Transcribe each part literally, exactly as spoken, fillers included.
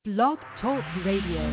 Blog Talk Radio.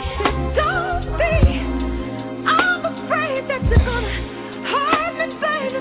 That you're gonna hurt me, baby.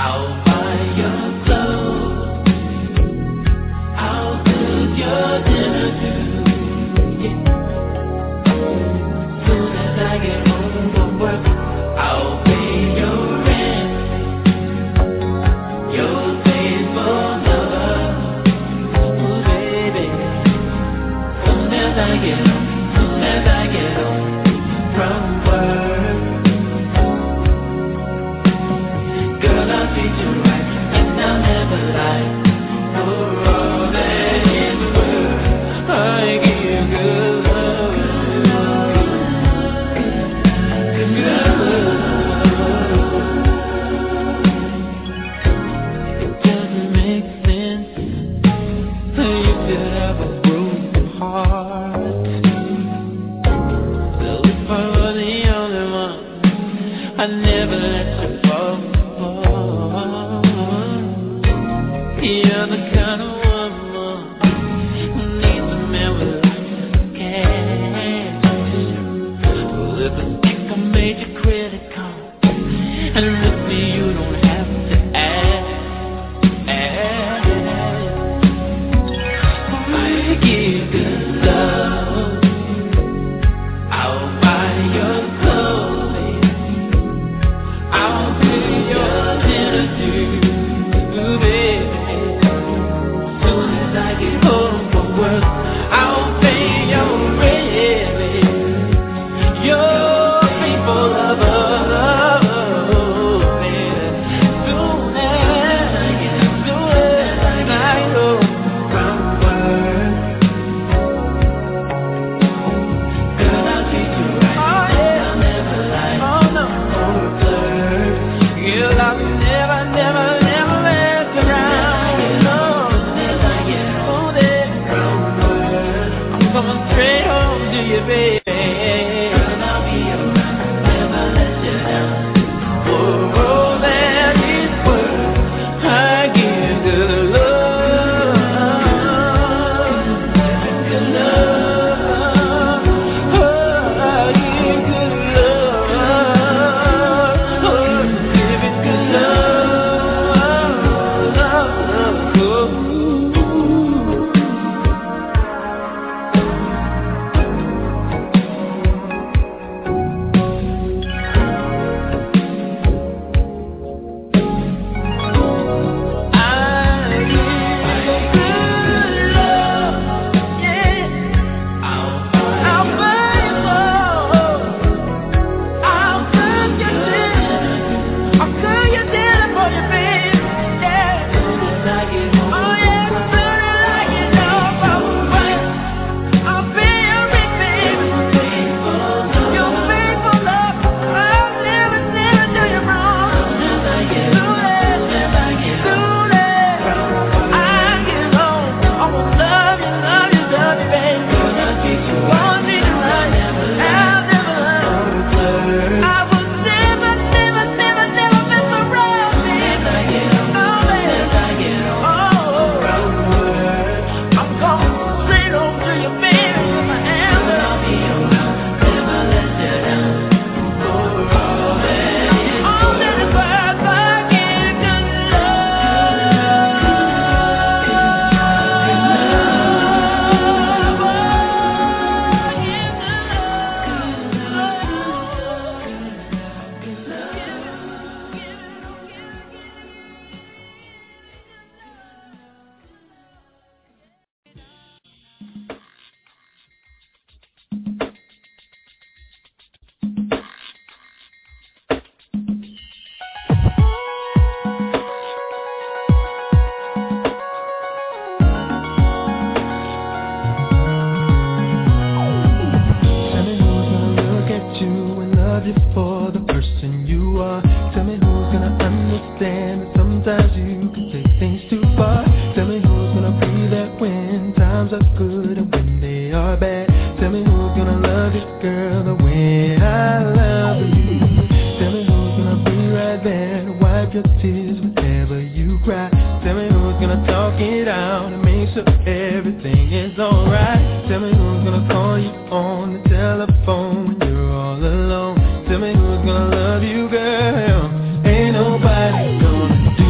Tell me who's gonna love you, girl. Ain't nobody gonna do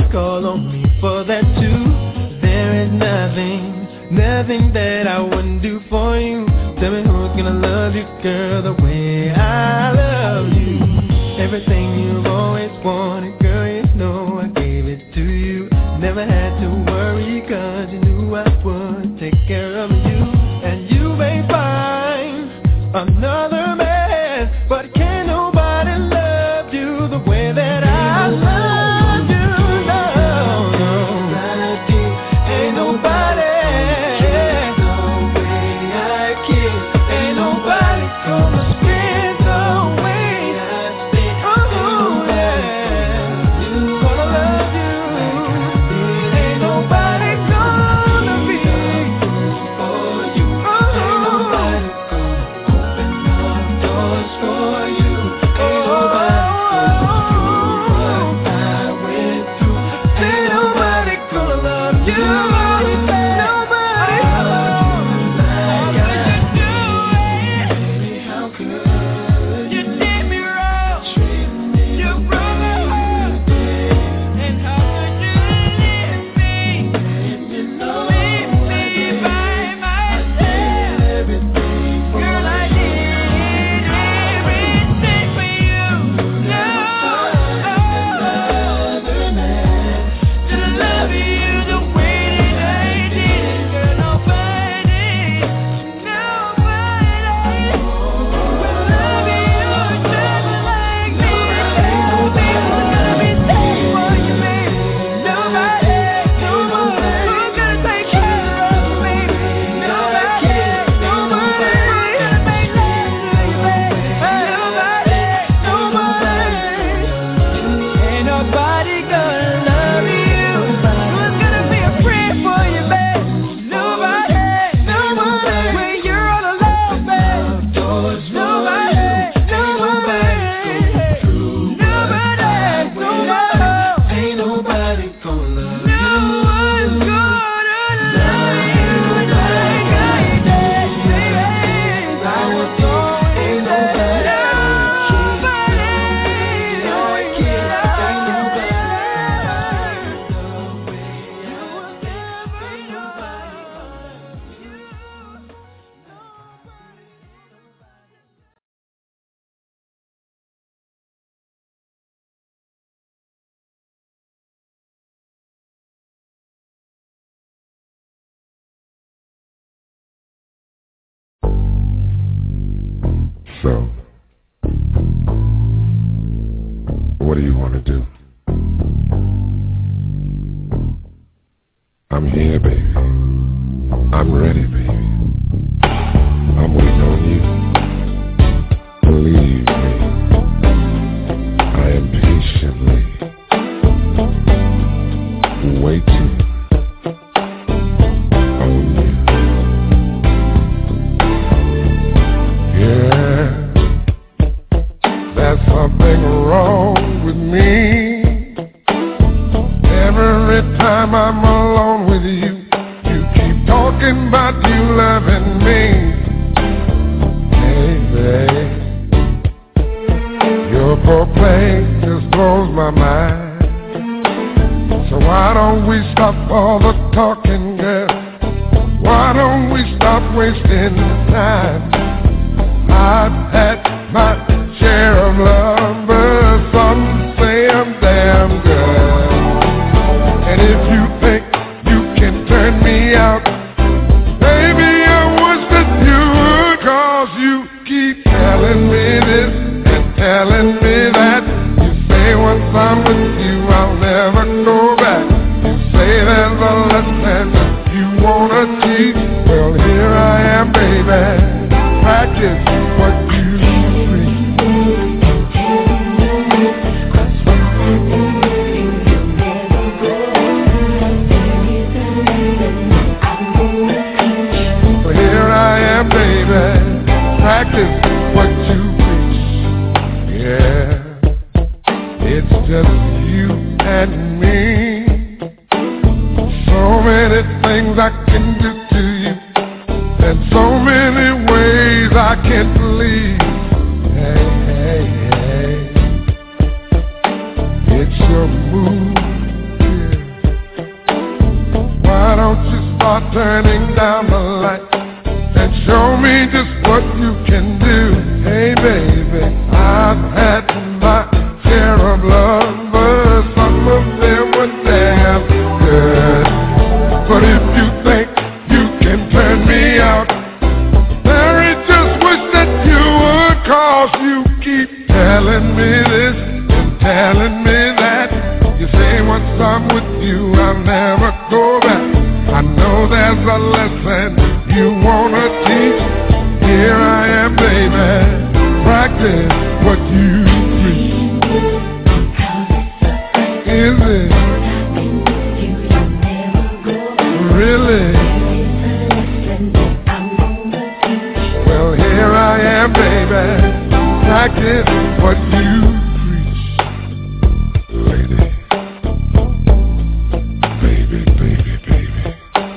call on me for that too. There is nothing, nothing that I wouldn't do for you. Tell me who's gonna love you, girl, the way I love you. Everything you've always wanted, girl, you know I gave it to you. Never had to worry, cause you knew I would take care of you. And you may find another man, but can't nobody love you the way that I love you. No, no, ain't nobody, the way I kiss. Ain't nobody gonna spend the way I spend. Oh, yeah, gonna love you. Ain't nobody gonna be for you. Ain't nobody gonna open up doors for you. Ain't nobody gonna do what I went through. Ain't nobody gonna love you. Nobody gonna love you like I do. Baby, how could you did me wrong? You broke my heart. And how could you leave me? You know leave me by myself. Everything for girl, I did everything for you. No, another man to love you the way that I did. Girl, nobody, nobody will love you just like me. People gonna be safe for you, baby. Nobody, nobody who's gonna take care of me. Nobody, nobody gonna make love to you, baby. Nobody, nobody, ain't nobody gonna love you. Who's gonna be a friend for you, baby? Nobody, nobody, when you're all alone, baby. Nobody, nobody, nobody, nobody, ain't nobody gonna love you. No one's gonna love you like I did, baby. I was born ain't nobody, nobody, no kid, ain't nobody the way you was never nobody you. So, what do you want to do? I'm here, baby. I'm ready, baby. I'm waiting on you. Believe me, I am patiently waiting on you. Yeah, there's something wrong with me. Every time I'm alone with you, you keep talking about you loving me. Hey, babe, your foreplay just blows my mind. So why don't we stop all the talking, girl? Why don't we stop wasting time? I've had my share of love, but some say I'm damn good. And if you think you can turn me out, baby, I wish that you would, cause you keep telling me this and telling me that. You say once I'm with you, I'll never go back. You say there's a lesson that you wanna teach. Well, here I am, baby. Practice what you preach. Well, here I am, baby. Practice what you preach. Yeah, it's just you and me. So many things I can do to you, and so many ways I can't believe. Hey, hey, hey, it's your move, yeah. turning down the light and show me just what you can do. Hey baby, I've had my share of lovers, some of them were damn good. But if you think you can turn me out, Mary, just wish that you would, cause you keep telling me this and telling me that. You say once I'm with you, I'll never go back. I know there's a lesson you wanna teach. Here I am, baby, practice what you preach. Is it? Really? Well, here I am, baby, practice what you preach. Lady, baby, baby, baby,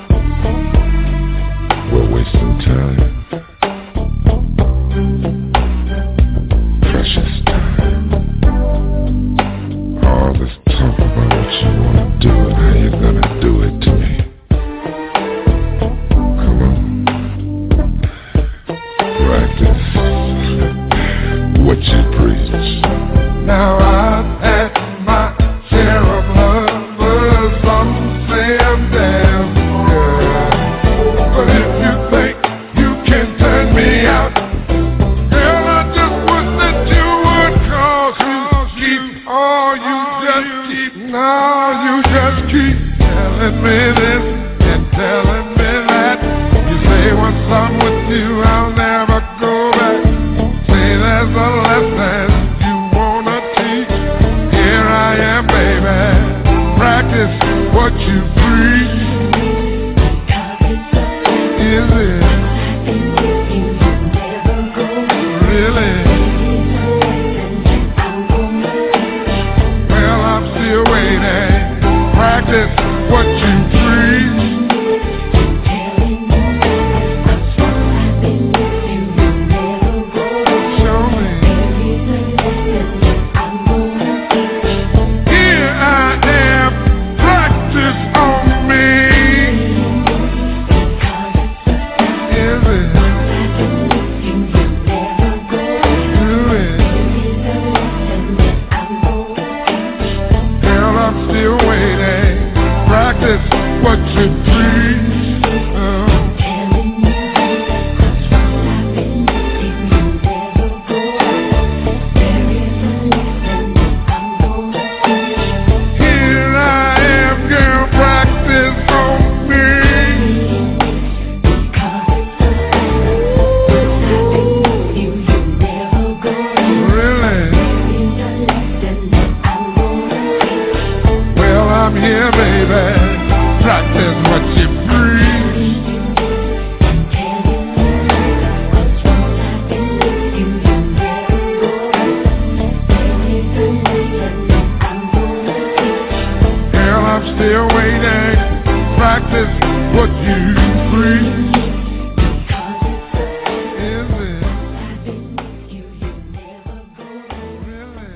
we're wasting time. Precious time. All this talk about what you wanna do and how you're gonna do it to me. Come on. Practice what you preach. Now I've had my share of lovers, some say I'm damn good. But if you think you can turn me out, girl, I just wish that you would, cause you keep, oh, you just keep, no, you just keep telling me this and telling me that. You say once I'm with you, I'll never go back. Say there's a lesson you wanna teach. Here I am, baby, practice what you preach. Is it? Really? Well, I'm still waiting. Practice what you preach. Show me. Here I am. Practice on me. Is it? Do it. Girl, I'm still waiting. Practice what you preach. Oh. Here I am, girl, practice on me. Really? Well, I'm here, baby. Practice what you preach. Girl, I'm still waiting. Practice what you preach. Is it? Really?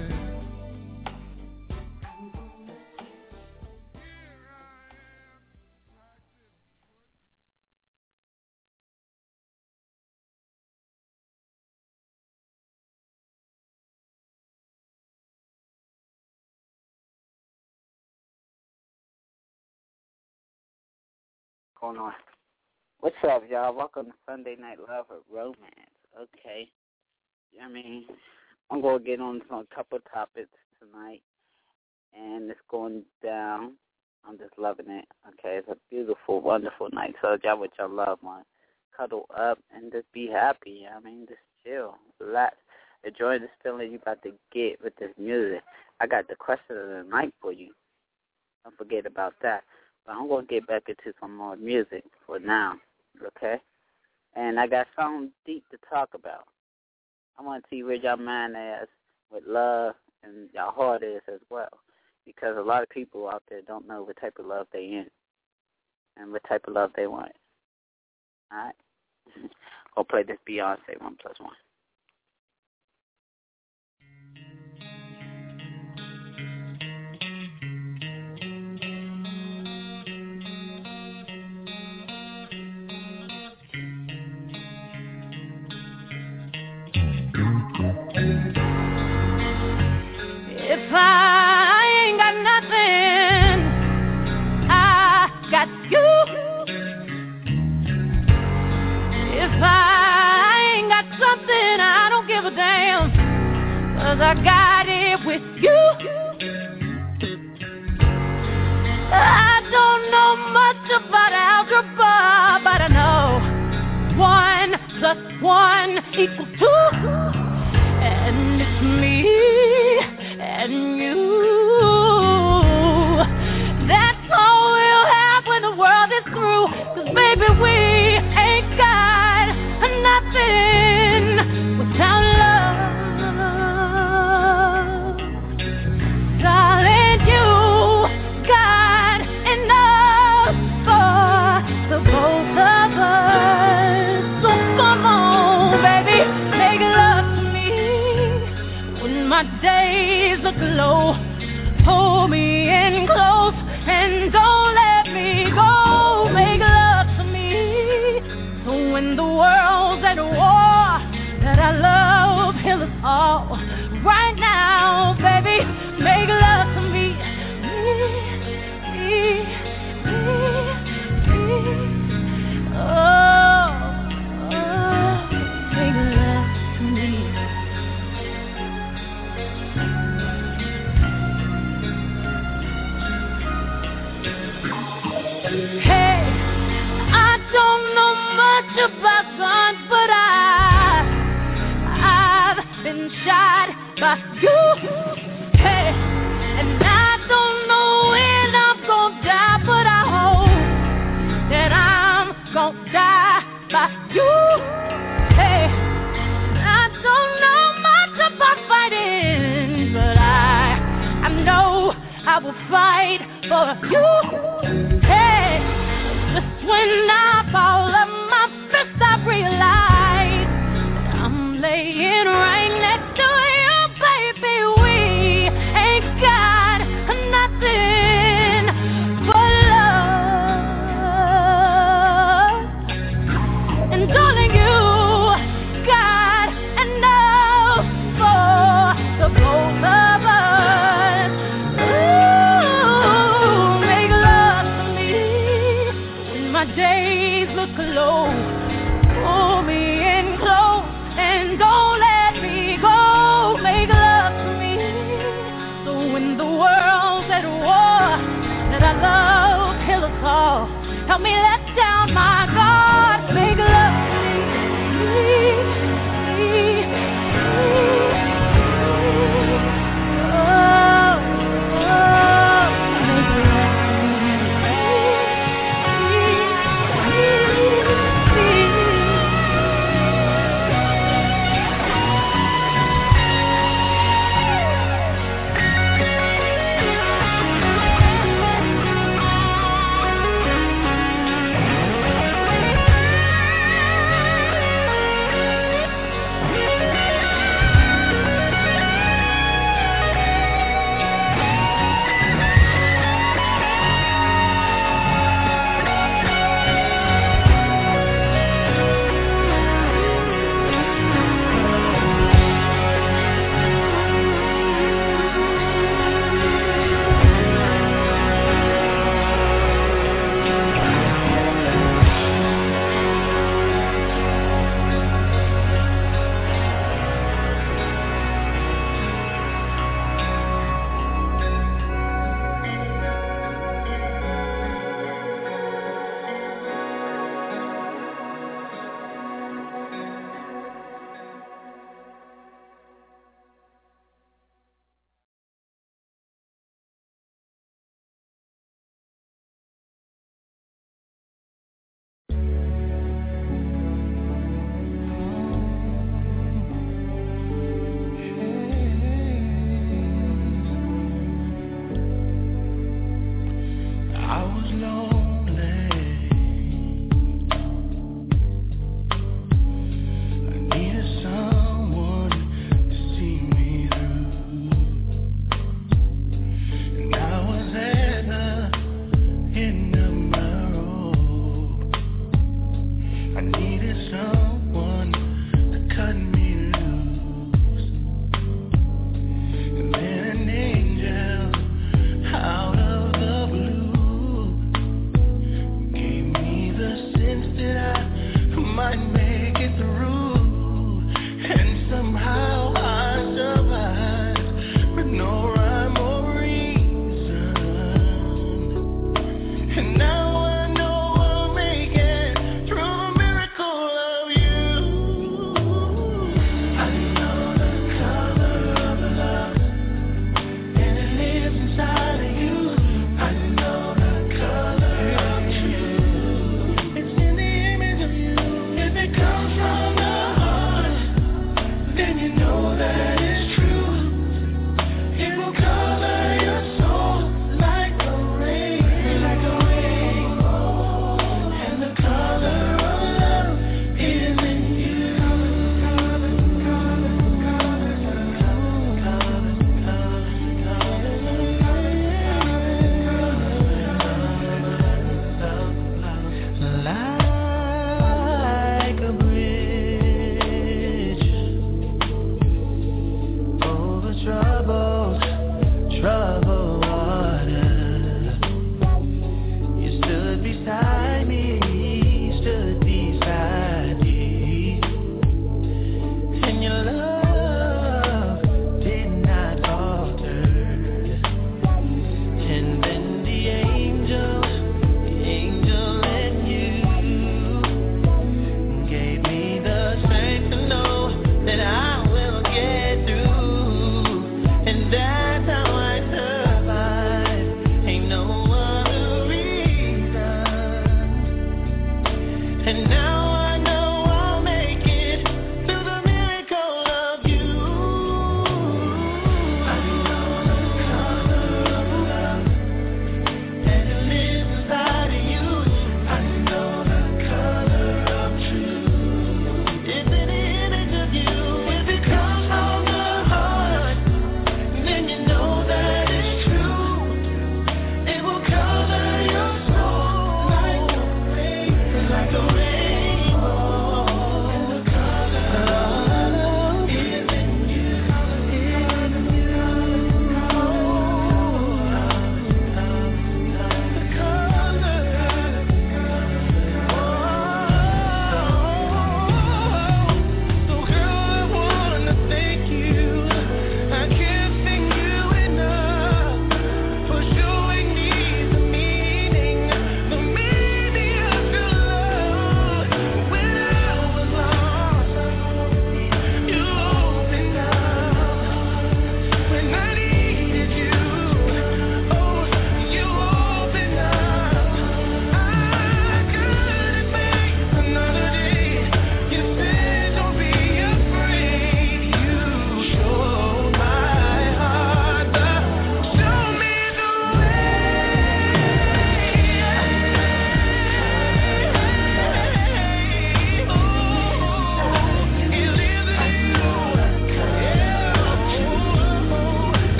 Going on. What's up, y'all? Welcome to Sunday Night Love or Romance. Okay. I mean, I'm going to get on some a couple of topics tonight, and it's going down. I'm just loving it. Okay, it's a beautiful, wonderful night. So y'all with your loved one, cuddle up and just be happy. I mean, just chill, relax, enjoy this feeling you about to get with this music. I got the question of the night for you. Don't forget about that. But I'm going to get back into some more music for now, okay? And I got something deep to talk about. I want to see where y'all mind is with love and y'all heart is as well. Because a lot of people out there don't know what type of love they in and what type of love they want. All right? Go play this Beyonce One Plus One. 'cause I got it with you. I don't know much about algebra, but I know one plus one equals two. And it's me and you. That's all we'll have when the world is through. 'Cause baby, we ain't got nothing without love. Darling, you got enough for the both of us. So come on, baby, make love to me when my days look low. Hold me in close and don't let me go. Make love to me so when the world's at war, that our love heal us all. Right now, baby, make love to me. Oh, oh, make love to me. Hey, I don't know much about guns, but I, I've been shot by you. Hey, and I don't know when I'm gonna die, but I hope that I'm gonna die by you. Hey, I don't know much about fighting, but I, I know I will fight for you. Hey, just when I fall on my fist, I realize that I'm laying right next to you, baby. We ain't got nothing but love. And darling, you got enough for the both of us. Ooh, make love to me when my days look low. Pull me in close and don't let me go. Make love to me so when the world's at war, that our love heal us all. Help me let down my guard. Make love to me. Oh, oh, make love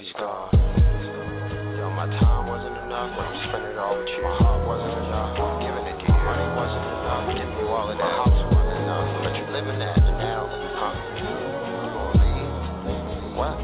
she's gone. Yo, my time wasn't enough, but I'm spending it all with you. My heart wasn't enough, I'm giving it to you. Money wasn't enough, giving you all of that. My house wasn't enough, but you living that now, huh? You gonna leave? What?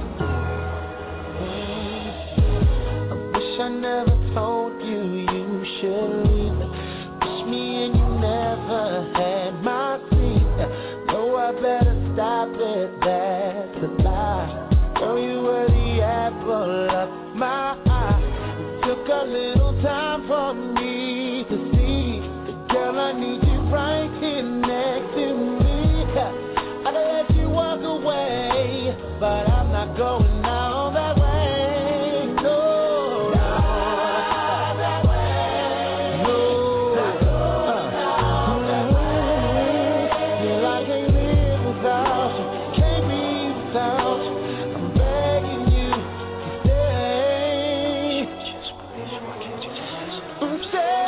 I wish I never told you you should leave. Wish me and you never had my seat. Know I better stop it, that's a lie. Know you were the apple of my eye. It took a little time for me to see that, girl, I need you right here next to me. I could let you walk away, but I'm not going out that way. No, not that way. No, not that way. Girl, I can't live without you. Can't be without you. I'm begging you to stay. Just please, why can't you just listen? Stay.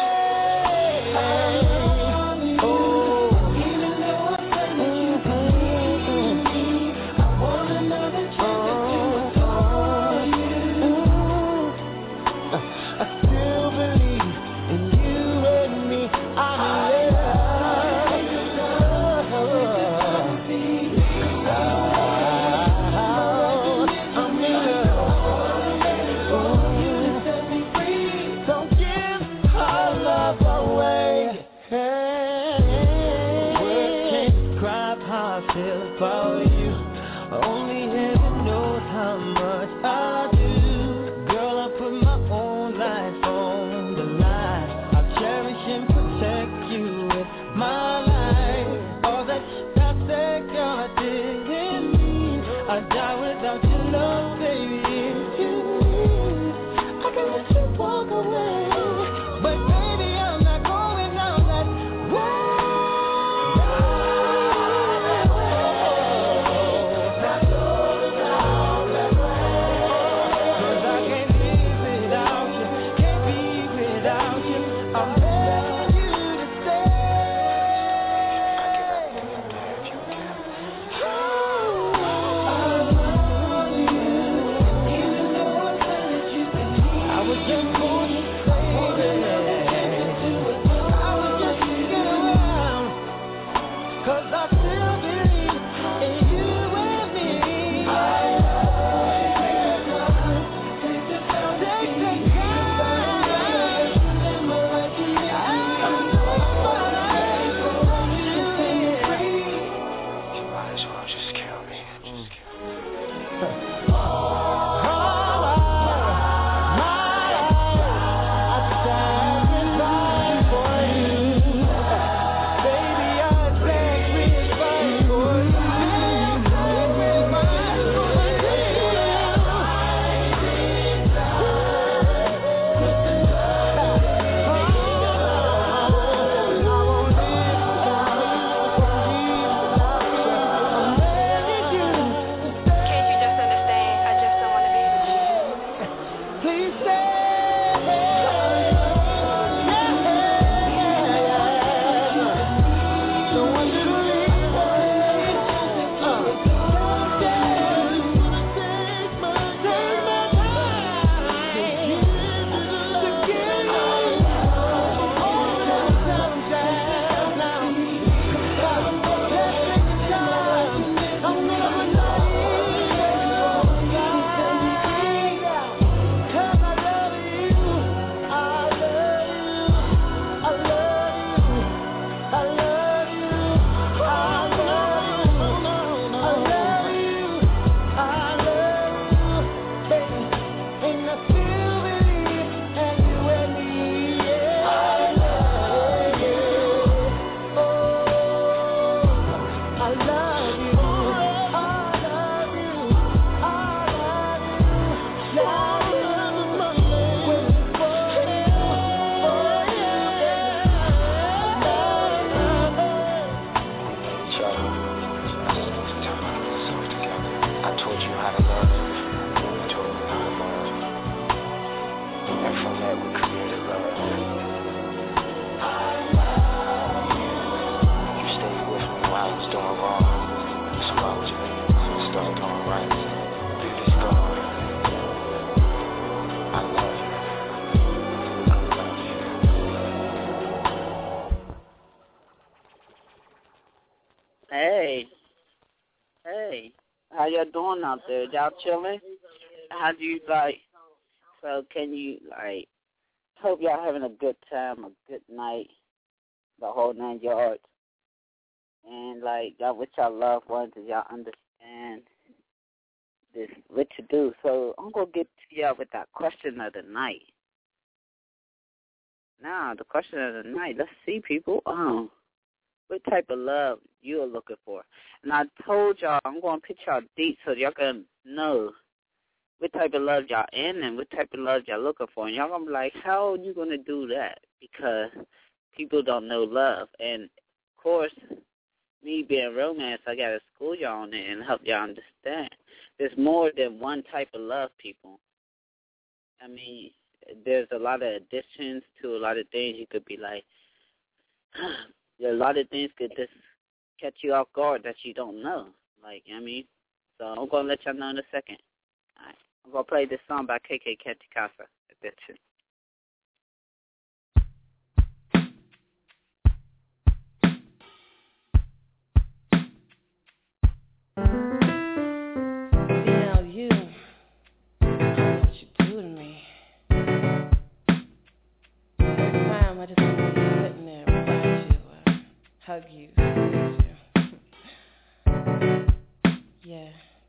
Oh, even though I say that you believe in me, I want another chance to do it for you. I still believe in you and me. I'm in love. I'm in love. Don't give our love away. Words can't describe how I feel about you. Only heaven knows how much I do. Girl, I put my own life on the line. I'll cherish and protect you with my life. All that shit I said, girl, I didn't mean. I'd die without your love, baby. If you leave, I can let you walk away. But baby, I'm not going out that way. Hey. Hey. How y'all doing out there? Y'all chilling? How do you, like, so can you, like, hope y'all having a good time, a good night, the whole nine yards. And, like, y'all with y'all loved ones and y'all understand this, what to do. So I'm going to get to y'all with that question of the night. Now, the question of the night, let's see, people, um, what type of love you're looking for. And I told y'all I'm going to put y'all deep so y'all can know what type of love y'all in and what type of love y'all looking for. And y'all going to be like, how are you going to do that? Because people don't know love. And, of course, me being romance, I got to school y'all on it and help y'all understand. There's more than one type of love, people. I mean, there's a lot of additions to a lot of things. You could be like, a lot of things could just catch you off guard that you don't know. Like, you know what I mean? So I'm going to let y'all know in a second. All right. I'm going to play this song by K K Katikasa. Addiction. Now you, what you do to me. Every time I just want to be sitting there beside you, uh, hug you, squeeze you. Yeah.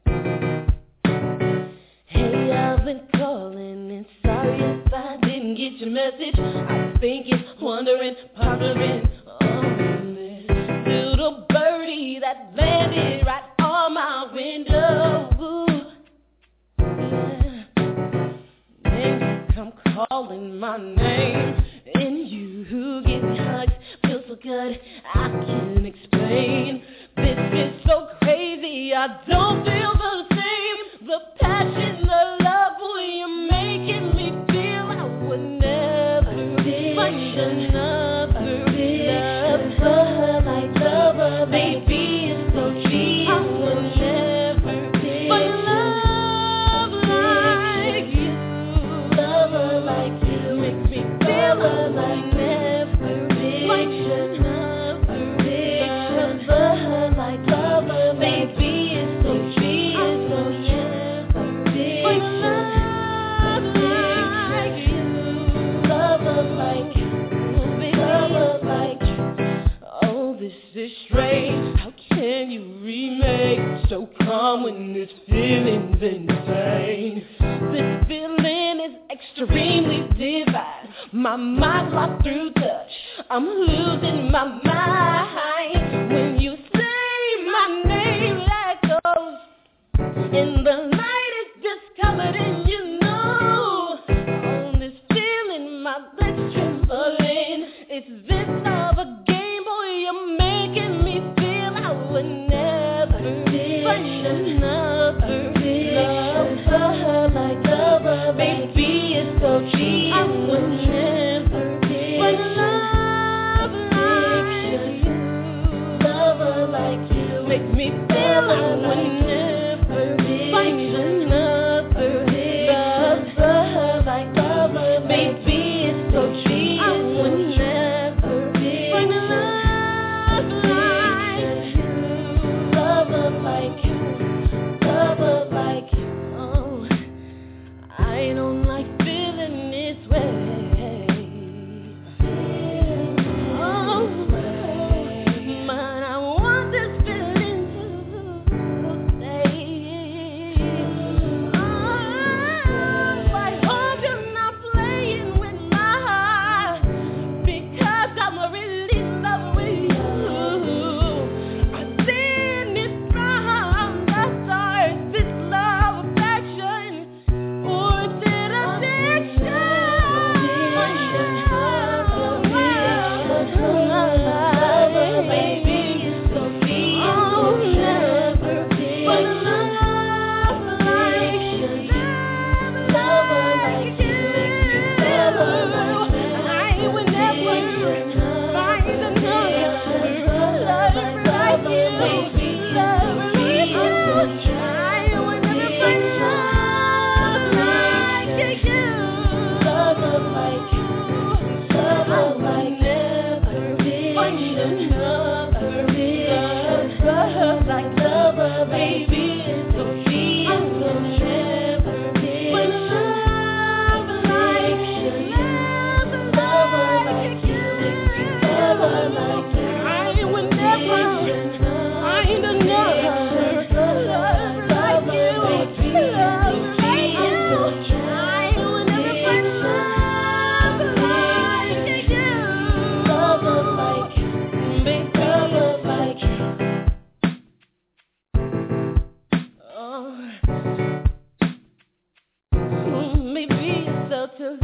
Hey, I've been calling and sorry if I didn't get your message. I was thinking, wondering, pondering on this little birdie that landed right on my window. Yeah. Then you come calling my name, and you give me hugs, feels so good, I can't explain. This is so crazy, I don't feel the same. The passion, the love, boy, you're making me feel I would never find another lover like lover, baby, it's so true. I would never find love like you, lover like you, make me feel I would never find another lover like lover, baby, it's so true. This is strange, how can you remake so calm when this feeling's insane? This feeling is extremely divine, my mind locked through touch, I'm losing my mind. When you say my name like ghost, and the light is just covered in you know, on this feeling my legs trembling, it's this of a game, boy, you're making me feel I would never find another lover like lover, baby, it's so cheap, I would never find love like you, lover like you, make me feel I would never find another lover like lover, baby, it's so cheap, I would never find love like you, lover like you, lover like you. Oh, I don't like feeling this way. Oh, but I want this feeling to stay. Oh, I hope you're not playing with my heart, because I'm really in love with you. I've seen it from the start, this love affection, or is it addiction? Baby, it's so deep, I'll never be but love like you, lover like you, lover like you. I would never find another lover like you, lover like you. I would never find love like you, lover like you, lover like never find another lover like lover, baby, it's so free and so never did. When love like you, lover like you, lover like you, I would never find another love like you, love like you. I would never find love like you, lover like you, big lover like you. Oh, maybe it's so too.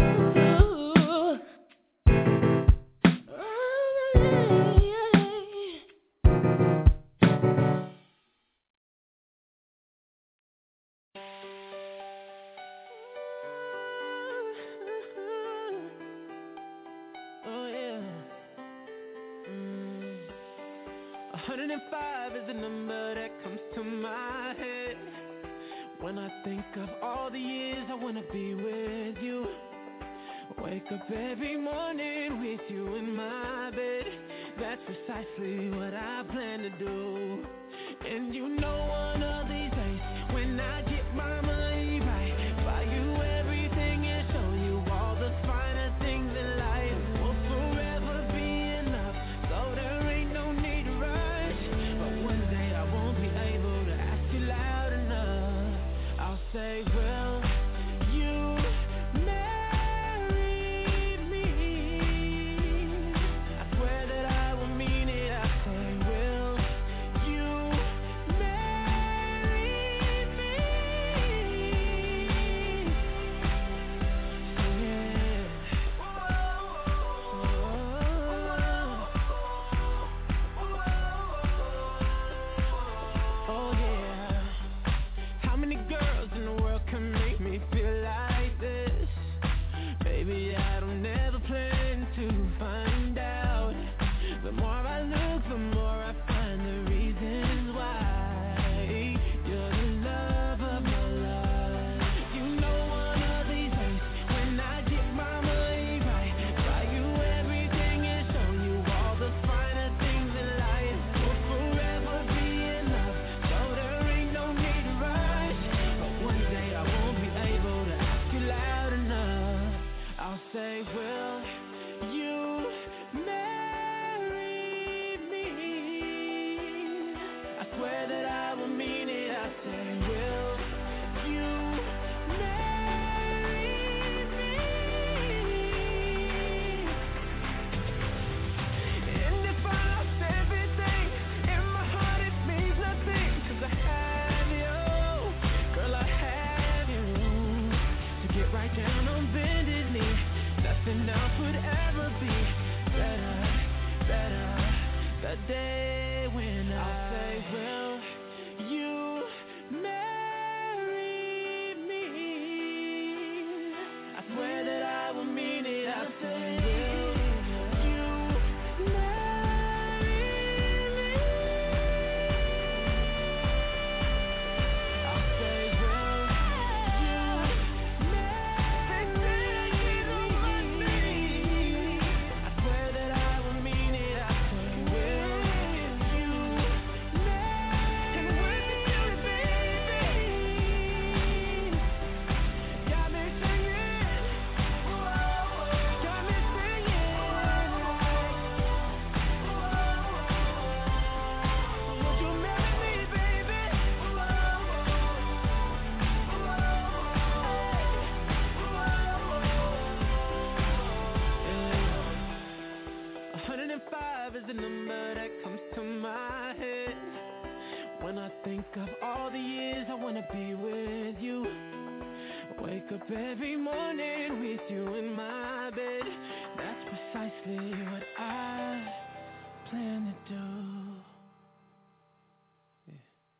Oh yeah. Mm. one hundred five is the number that comes to my head when I think of all the years I wanna be with you. Wake up every morning with you in my bed. That's precisely what I plan to do. And you know one of these days when I get my money right, buy you everything and show you all the finer things in life. Will forever be enough, so there ain't no need to rush. But one day I won't be able to ask you loud enough. I'll say, will you marry me? I swear that I will mean it. I say, will you marry me? Yeah. Oh yeah. How many girls in the world can make me feel like this? Baby, I don't ever plan to find out. The more I look, the more I find the reasons why you're the love of my life. You know one of these days when I get my money right, buy you everything and show you all the finer things in life. Will forever be enough, so there ain't no need to rush. But one day I won't be able to ask you loud enough. I'll say, will you marry me? I swear that I will mean it. I say, will you marry me? And if I lost everything, in my heart it means nothing, 'cause I have you, girl, I have you. To get right down on bended knee, nothing else would ever be better, better. The day when I say, will you marry me? I swear that I will mean it. I say, will you marry me? I'll say, will you marry me? I swear that I will mean it. I say, will you marry? And when you do it, baby, got me singing, got me singing. Would you marry me, baby? one hundred five is the number that comes to my head when I think of all the years I wanna be with you. Wake up every morning with you in my bed. That's precisely what I plan to do. Yeah.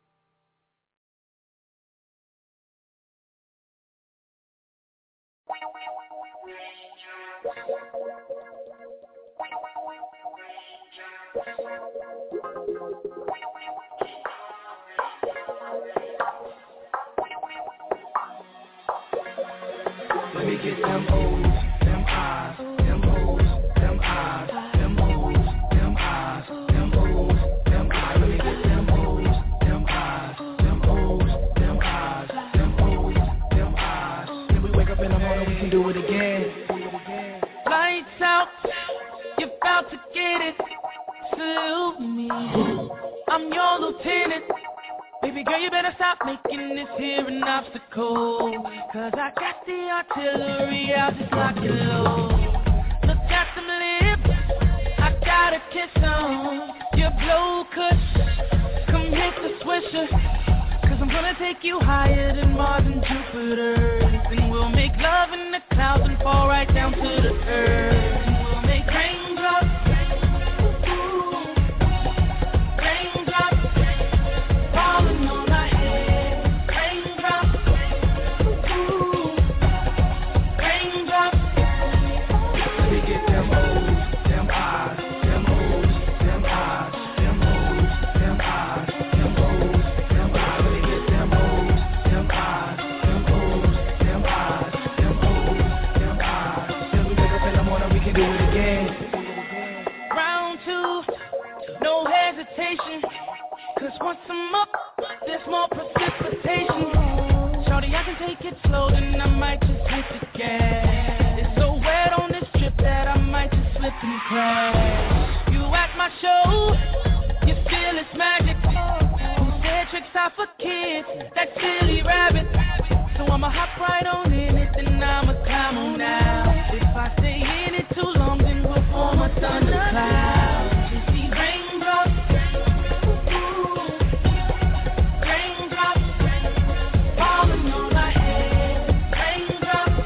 Let me get them O's, them I's, them O's, them I's, them O's, them I's, them O's, them I's. Let me get them O's, I'm your lieutenant. Baby girl, you better stop making this here an obstacle. Cause I got the artillery, I'll just lock it low. Look at them lips, I got a kiss on your blow kush. Come hit the swisher, cause I'm gonna take you higher than Mars and Jupiter. And we'll make love in the clouds and fall right down to the earth. And we'll make raindrops, raindrops falling on our head. Raindrops, raindrops. Let me get them O's, them I's, them O's, them I's, them O's, them I's, them O's, them I's. Let me get them O's, them I's, them O's, them I's, them O's, them I's. Till we wake up in the morning, we can do it again. Round two, no hesitation. Cause once I'm up, there's more precipitation. Shorty, I can take it slow, then I might just hit the gas. It's so wet on this trip that I might just slip and crash. You at my show, you feel it's magic. Who said tricks are for kids? That silly rabbit. So I'ma hop right on in it, then I'ma climb on now. If I stay in it too long, then we'll form a thundercloud. You see raindrops, raindrops falling on my head. Raindrops,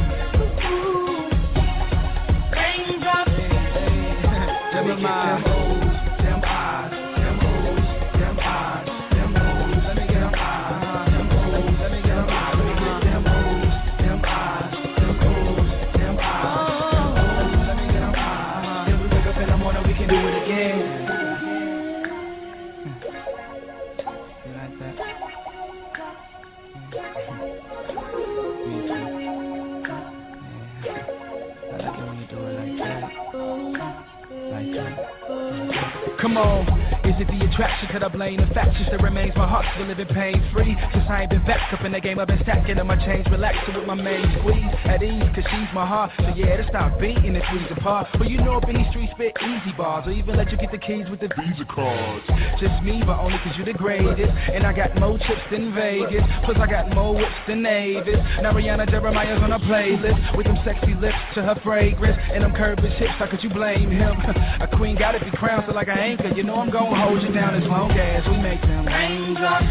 raindrops. Let me get them O's, them I's, them O's, them I's, them O's. Let me get them I's, them O's. Let me get them I's, let me get them O's, them I's, them O's, them I's, them O's. Let me get them I's. Till we wake up in the morning, we can do it again. You like that? Me too. Yeah. I like it when you do it like that. Like that. Come on, is it the attraction? Could I blame the fact just that remains my heart still living pain free? Since I ain't been vexed up in the game, I've been stacking on my chains, relaxing with my main squeeze at ease, cause she's my heart. So yeah, to stop beating the threes apart. But you know up in these streets spit easy bars, or even let you get the keys with the Visa cards. Just me, but only cause you the greatest. And I got more chips than Vegas, plus I got more whips than Avis. Now Rihanna Jeremiah's on a playlist with them sexy lips to her fragrance and them curved hips. How could you blame him? A queen gotta be crowned, so like an anchor, you know I'm gonna hold you down as long as we make them raindrops.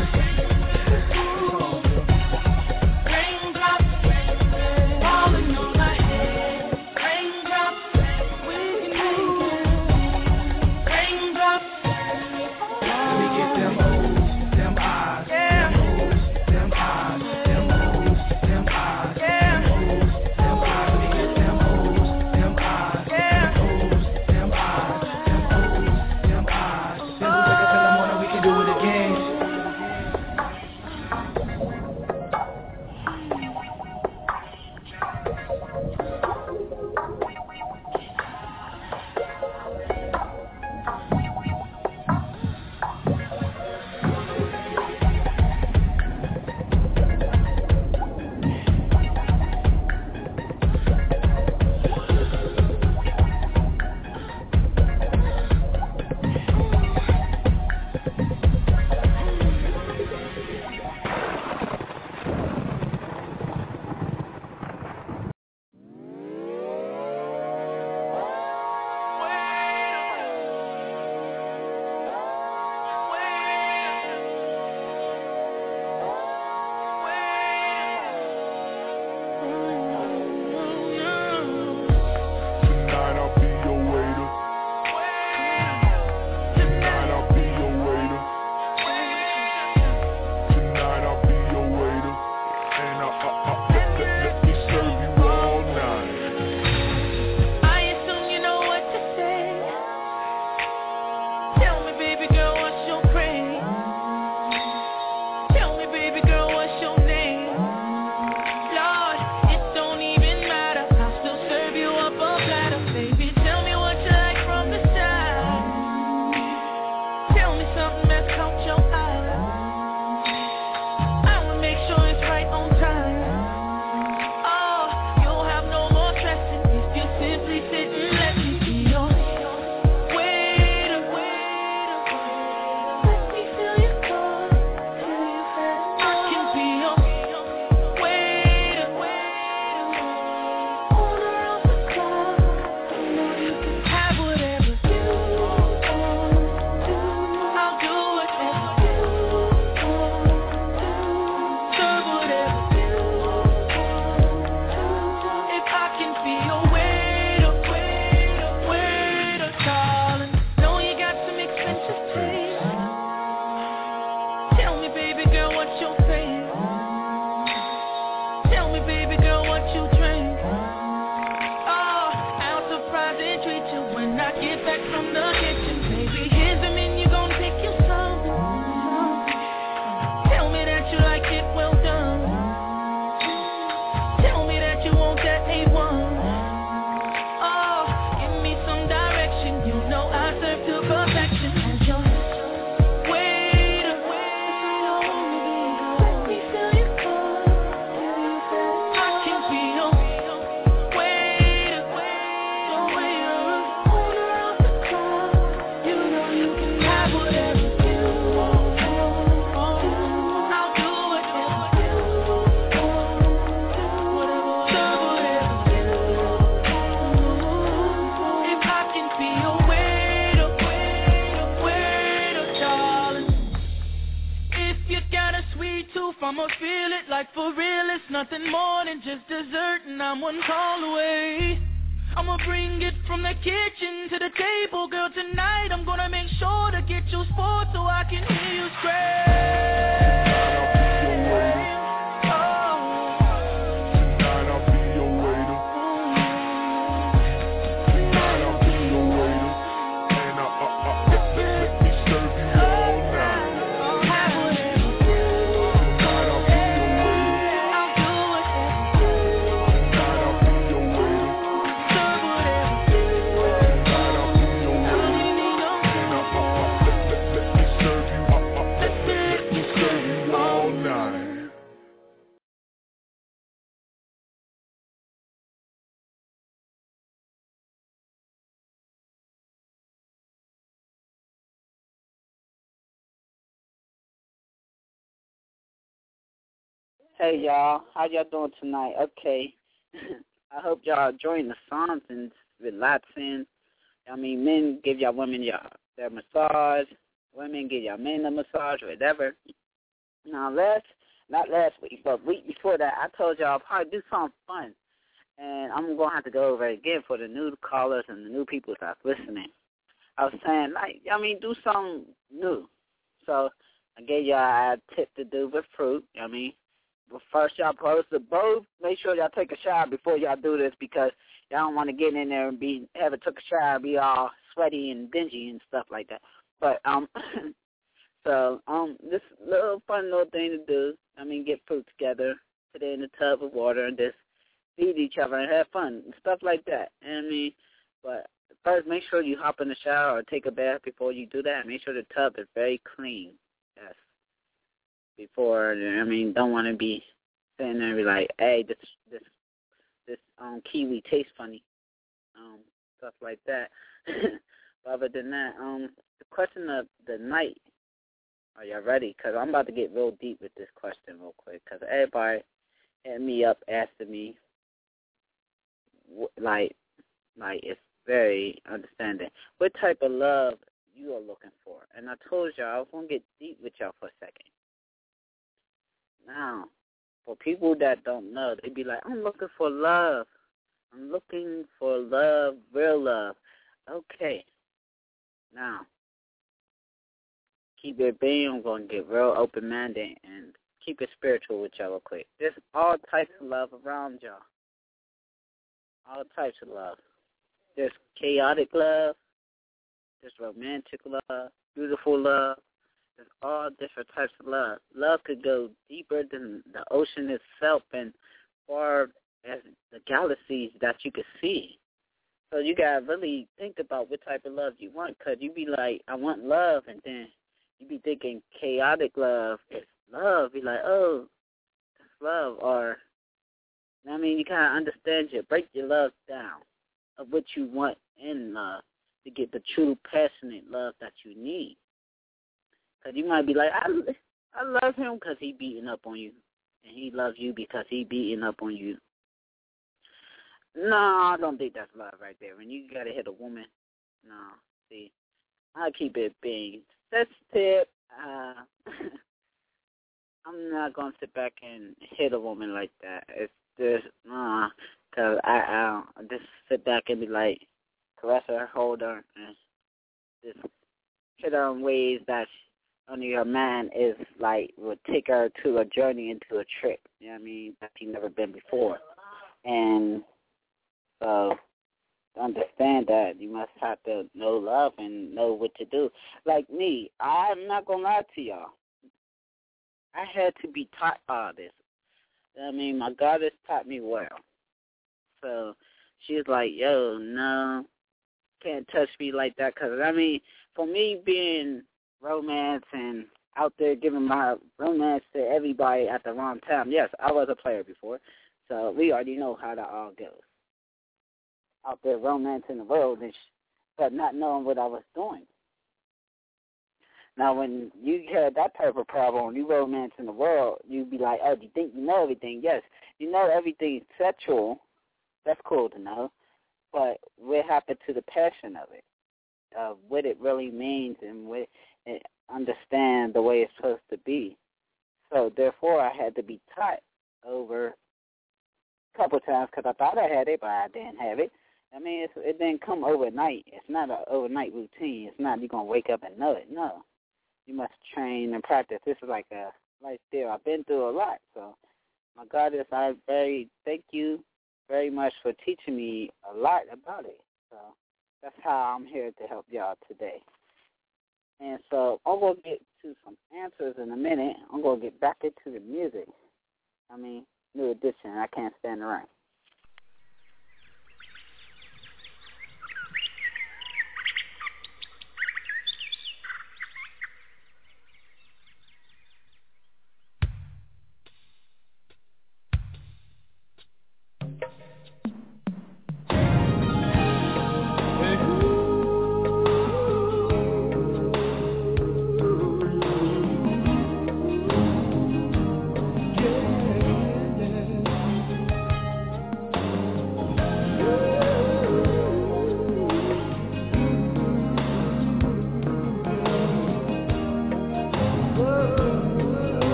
Raindrops falling on my head. Raindrops, we can make it. Raindrops. Let me get them O's, them I's, Yeah. them O's, them I's, them O's, them I's, Yeah. them O's, them I's. Let me get them O's, them I's, Yeah. them O's, them I's, them O's, them I's. Till we wake up in the morning, we can do it again. I'ma feel it like for real. It's nothing more than just dessert, and I'm one call away. I'ma bring it from the kitchen to the table, girl. Tonight I'm gonna make sure to get you spoiled so I can hear you scream. Hey, y'all. How y'all doing tonight? Okay. I hope y'all enjoying the songs and relaxing. I mean, men give y'all women y'all their massage. Women give y'all men the massage, whatever. Now, last, not last week, but week before that, I told y'all I'll probably do something fun. And I'm going to have to go over it again for the new callers and the new people that's listening. I was saying, like, I mean, do something new. So I gave y'all a tip to do with fruit. I mean, but first, y'all supposed to both make sure y'all take a shower before y'all do this because y'all don't want to get in there and be ever took a shower and be all sweaty and dingy and stuff like that. But um, so um, this little fun little thing to do. I mean, get fruit together, put it in a tub of water, and just feed each other and have fun and stuff like that. And I mean, but first, make sure you hop in the shower or take a bath before you do that. Make sure the tub is very clean. Yes. Before, I mean, don't want to be sitting there and be like, hey, this this this um kiwi tastes funny, um stuff like that. But other than that, um, the question of the night, are y'all ready? Because I'm about to get real deep with this question real quick. Because everybody hit me up asking me, like, like it's very understanding what type of love you are looking for. And I told y'all I was gonna get deep with y'all for a second. Now, for people that don't know, they be like, I'm looking for love. I'm looking for love, real love. Okay. Now, keep it being. I'm going to get real open-minded and keep it spiritual with y'all real quick. There's all types of love around y'all. All types of love. There's chaotic love. There's romantic love, beautiful love. There's all different types of love. Love could go deeper than the ocean itself and far as the galaxies that you could see. So you got to really think about what type of love you want, because you be like, I want love, and then you be thinking chaotic love is love. Be like, oh, that's love. Or, I mean, you kind of understand you. Break your love down of what you want in love to get the true, passionate love that you need. Because you might be like, I, I love him because he beating up on you. And he loves you because he beating up on you. No, I don't think that's love right there. When you got to hit a woman, no. See, I keep it being sensitive. Uh, I'm not going to sit back and hit a woman like that. It's just, nah, because I, I just sit back and be like, caress her, hold her, and just hit her in ways that she, only her man is like, would take her to a journey into a trip, you know what I mean, that she's never been before. And so to understand that, you must have to know love and know what to do. Like me, I'm not going to lie to y'all. I had to be taught all this. I mean, my goddess taught me well. So she was like, yo, no, can't touch me like that. Because, I mean, for me being romance and out there giving my romance to everybody at the wrong time. Yes, I was a player before, so we already know how that all goes. Out there romancing the world, and sh- but not knowing what I was doing. Now, when you had that type of problem, you romancing the world, you'd be like, oh, do you think you know everything? Yes, you know everything sexual. That's cool to know. But what happened to the passion of it, of what it really means and what and understand the way it's supposed to be. So, therefore, I had to be taught over a couple of times because I thought I had it, but I didn't have it. I mean, it's, it didn't come overnight. It's not an overnight routine. It's not you're going to wake up and know it. No. You must train and practice. This is like a life there. I've been through a lot. So, my goddess, I very thank you very much for teaching me a lot about it. So, that's how I'm here to help y'all today. And so I'm going to get to some answers in a minute. I'm going to get back into the music. I mean, new edition. I can't stand around.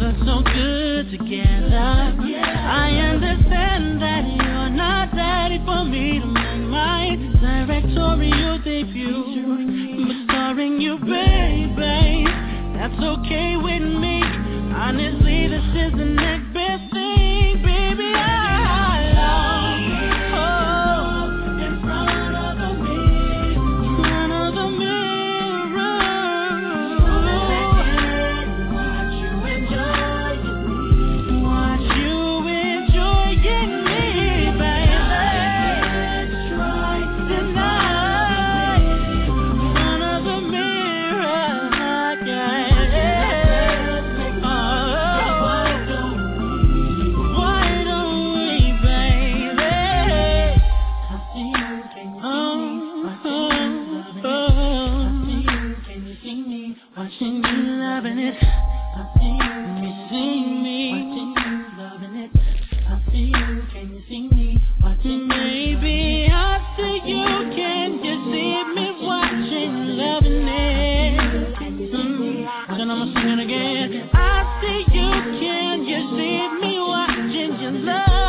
feel so good together. I understand that you're not ready for me to make my directorial debut. But starring you, baby, that's okay with me. Honestly, this is the next best thing, baby. I love you. Oh, in front of the mirror, in front of the mirror. Watch you enjoying me, watch you enjoying me, baby. Try tonight, in front of the mirror, yeah. Watching you loving it, I see you, can you see me? Watching you loving it, I see you, can you see me? Watching maybe I see you, can you see me? Watching you loving it, mm-hmm. So I'm singing again. I see you, can you see me? Watching you love it.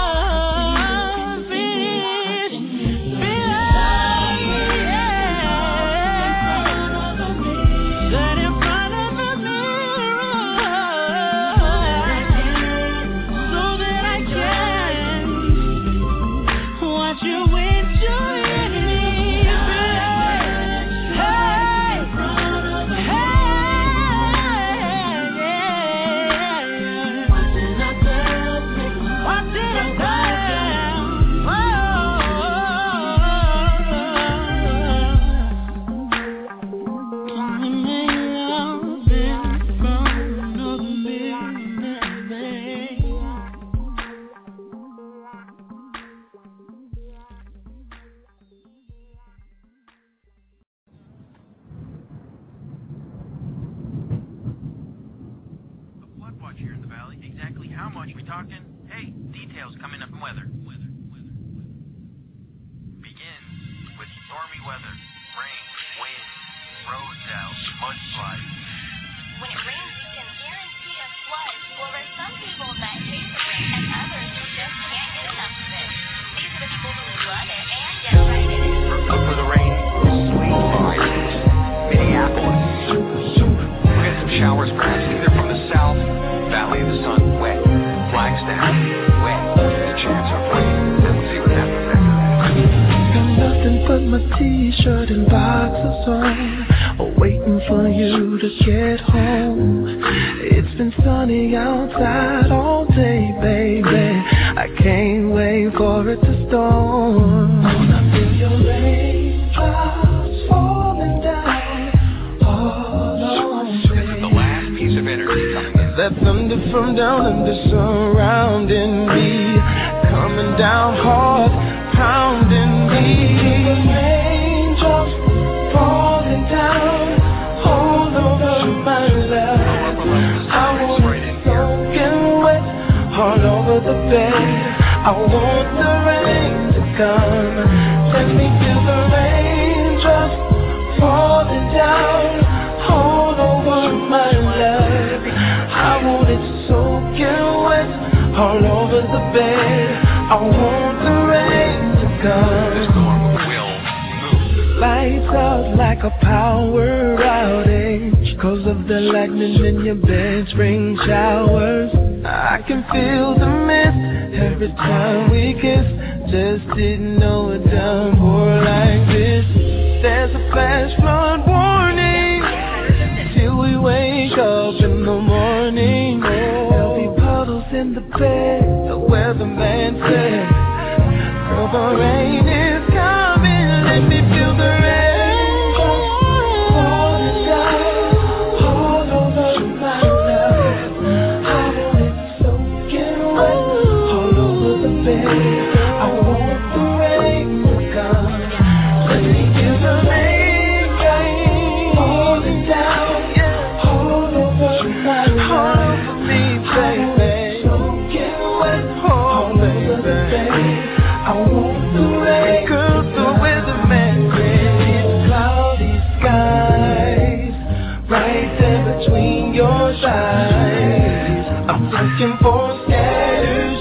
I want the rain, 'cause the weatherman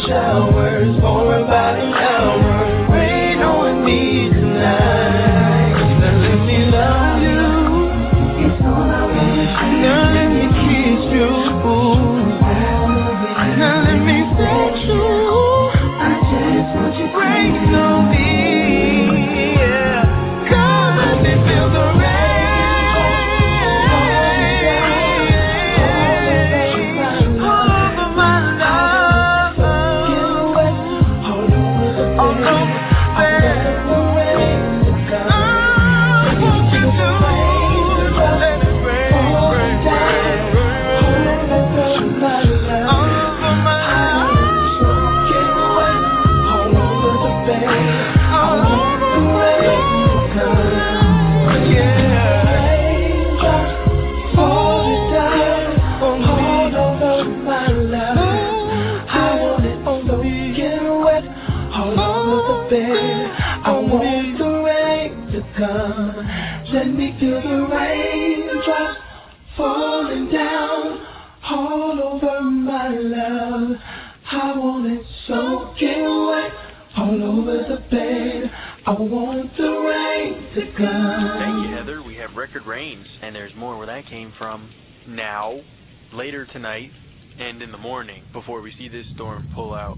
showers for about an hour. Rain on me tonight. Now let me love you. It's all I want. Now let me kiss you. Now let me sex you. I just want you to rain on me. Yeah. Come let me feel the rain. Let me feel the raindrops falling down all over my love. I want it soaking wet all over the bed. I want the rain to come. Thank you, Heather. We have record rains, and there's more where that came from now, later tonight, and in the morning before we see this storm pull out.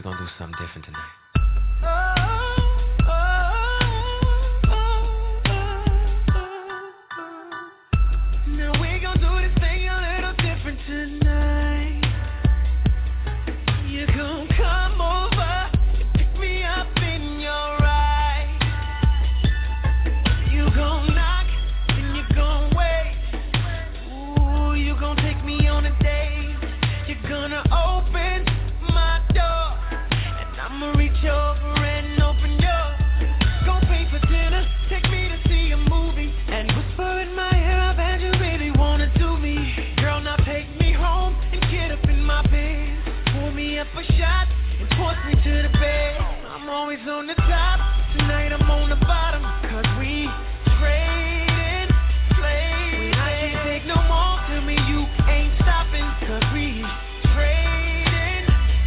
gonna do something different tonight. Now we gon' do this thing a little different tonight. You gon' come over, pick me up in your ride. You gon' knock, and you gon' wait. Ooh, you gon' take me on a date. You're gonna open my door, and I'ma reach over and open yours. Gon' pay for dinner, take me to see a movie, and whisper in my ear, I bet you really wanna do me. Girl, now take me home and get up in my bed. Pour me up a shot and force me to the bed. I'm always on the top, tonight I'm on the bottom, cause we trading places. I can't take no more, tell me you ain't stopping, cause we trading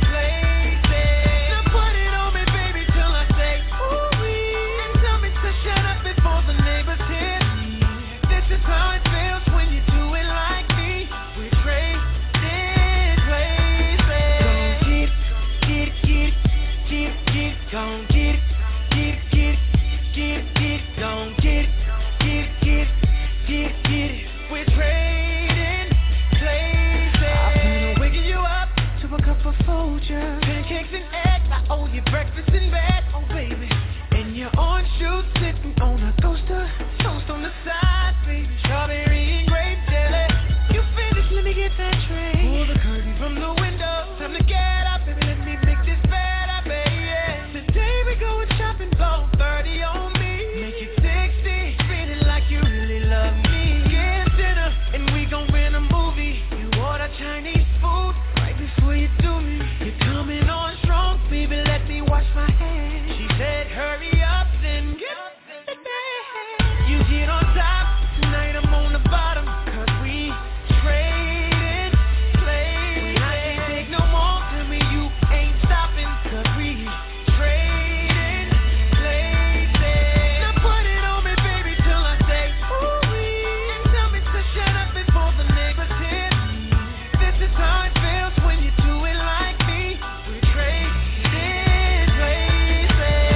places. Now put it on me, baby, till I say ooh-wee, and tell me to shut up before the neighbors hear me. This is how it feels when you do it like me. We trading places. Get it, get it, get it, get it, gon' get it, get it, get it, get it, get it, gon' get it, get it, get it, get it, get it. We're trading places. I'm gonna waking you up to a cup of Folgers, pancakes and eggs. I owe you breakfast in bed, oh baby. And your orange shoes sitting on a coaster, toast on the side, baby. Strawberry and grape jelly. You finished? Let me get that tray. Pull the curtain from the window. Time to get up, baby. Let me make this better, baby. Today we going shopping, blow thirty on me. Make it sixty, feeling like you really love me. Get dinner and we gon' rent a movie. You order Chinese food right before you do me. You're coming on strong, baby. Let me wash my hands. She said, hurry up and get it. You get on top, tonight I'm on the bottom, cause we trading places. I can't take no more, tell me you ain't stopping, cause we trading places. Now put it on me, baby, till I say ooh-wee, and tell me to shut up before the neighbors hear me. This is how it feels when you do it like me. We trading places.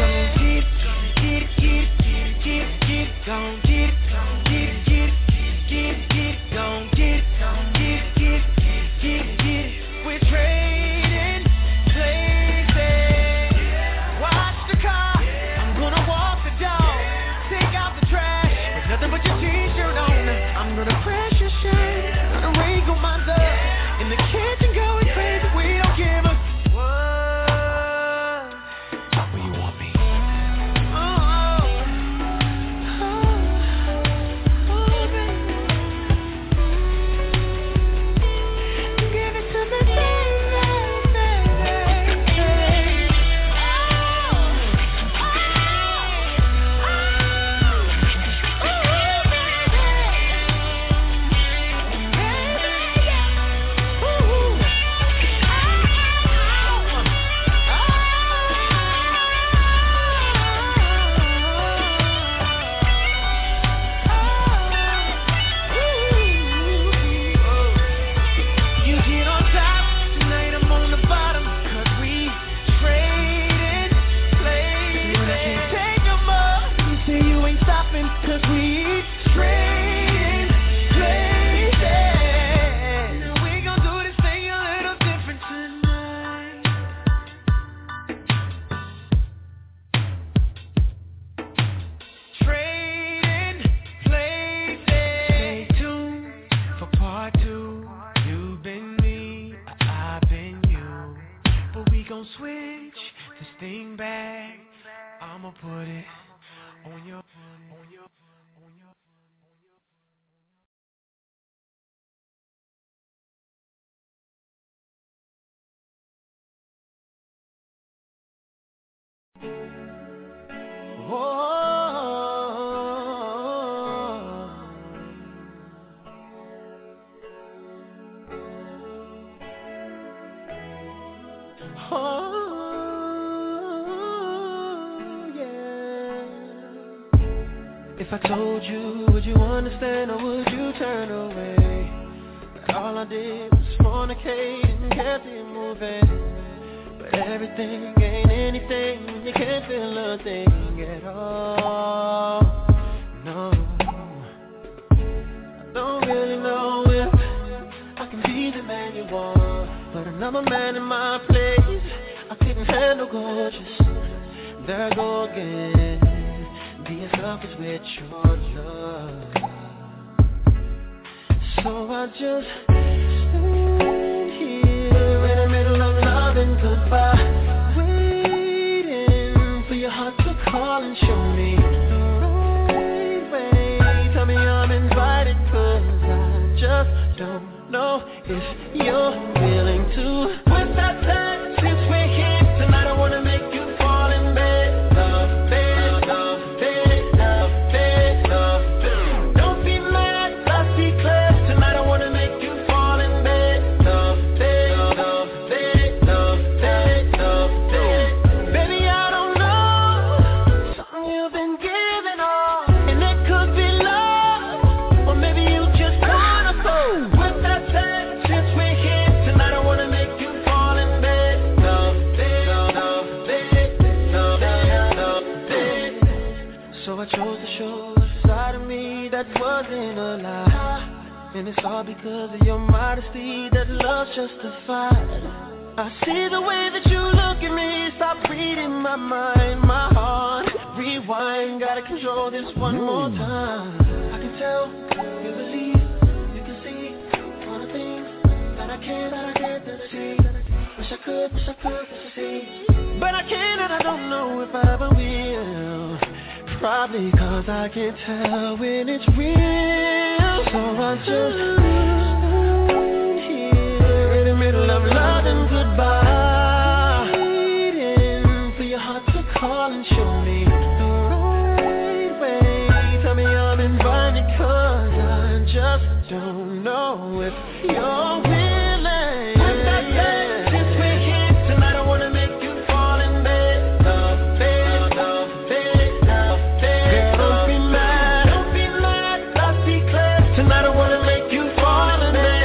Get it, get it, get it, get it, gon' get it, get it, get it, get it, get it, gon' get it, get it, get it, get it, get it. We're trading places. Watch the car, I'm gonna walk the dog, take out the trash, with nothing but your t-shirt on. I'm gonna press your shirt, gonna wrinkle my love, in the kitchen going crazy, we don't give a what. Where you want me? You get on top, tonight I'm on the bottom, cause we trading places. I can't take no more, you say you ain't stopping, cause we trading places. Now we gon' do this thing a little different tonight. Trading places. Stay tuned for part two. You've been me, I've been you, but we gon' switch this thing back. I'ma put it on your, on your, on your. Oh, yeah. If I told you, would you understand or would you turn away? But all I did was fornicate and kept it moving. But everything ain't anything. You can't feel a thing at all. No, I don't really know if I can be the man you want, but another man in my place, I couldn't handle gorgeous. There I go again, being selfish with your love. So I just stand here in the middle of love and goodbye, waiting for your heart to call and show me the right way. Tell me I'm invited, cause I just don't know if you're willing to. What's that time since we're here tonight? I wanna make you fall in bed. Love, bed, love, bed, love, bed, love, bed. Don't be mad, let's be clear. Tonight I wanna make you fall in bed. Love, bed, love, bed, love, bed, love, bed. Baby, I don't know, something you've been giving all, and it could be love, or maybe you just wanna go. With that said, since we're here tonight, I wanna make you fall in bed. Love, bed, love, bed, love, bed, love, bed. So I chose to show a side of me that wasn't a lie. And it's all because of your modesty that love's justified. I see the way that you look at me. Stop reading my mind, my heart. Rewind, gotta control this one more time. I can tell, you believe, you can see all the things that I can't, that I can't, that I see. Wish I could, wish I could, wish I see. But I can't and I don't know if I ever will. Probably cause I can't tell when it's real. So I just stand here in the middle of love and goodbye, waiting for your heart to call and show me the right way. Tell me I'm invited cause I just don't know if you're willing. What's that yeah. Since we're here tonight, I wanna make you fall in bed. Love, bed, love, bed, love, bed. Girl, don't be mad, don't be mad, let's be clear. Tonight I wanna make you fall in bed.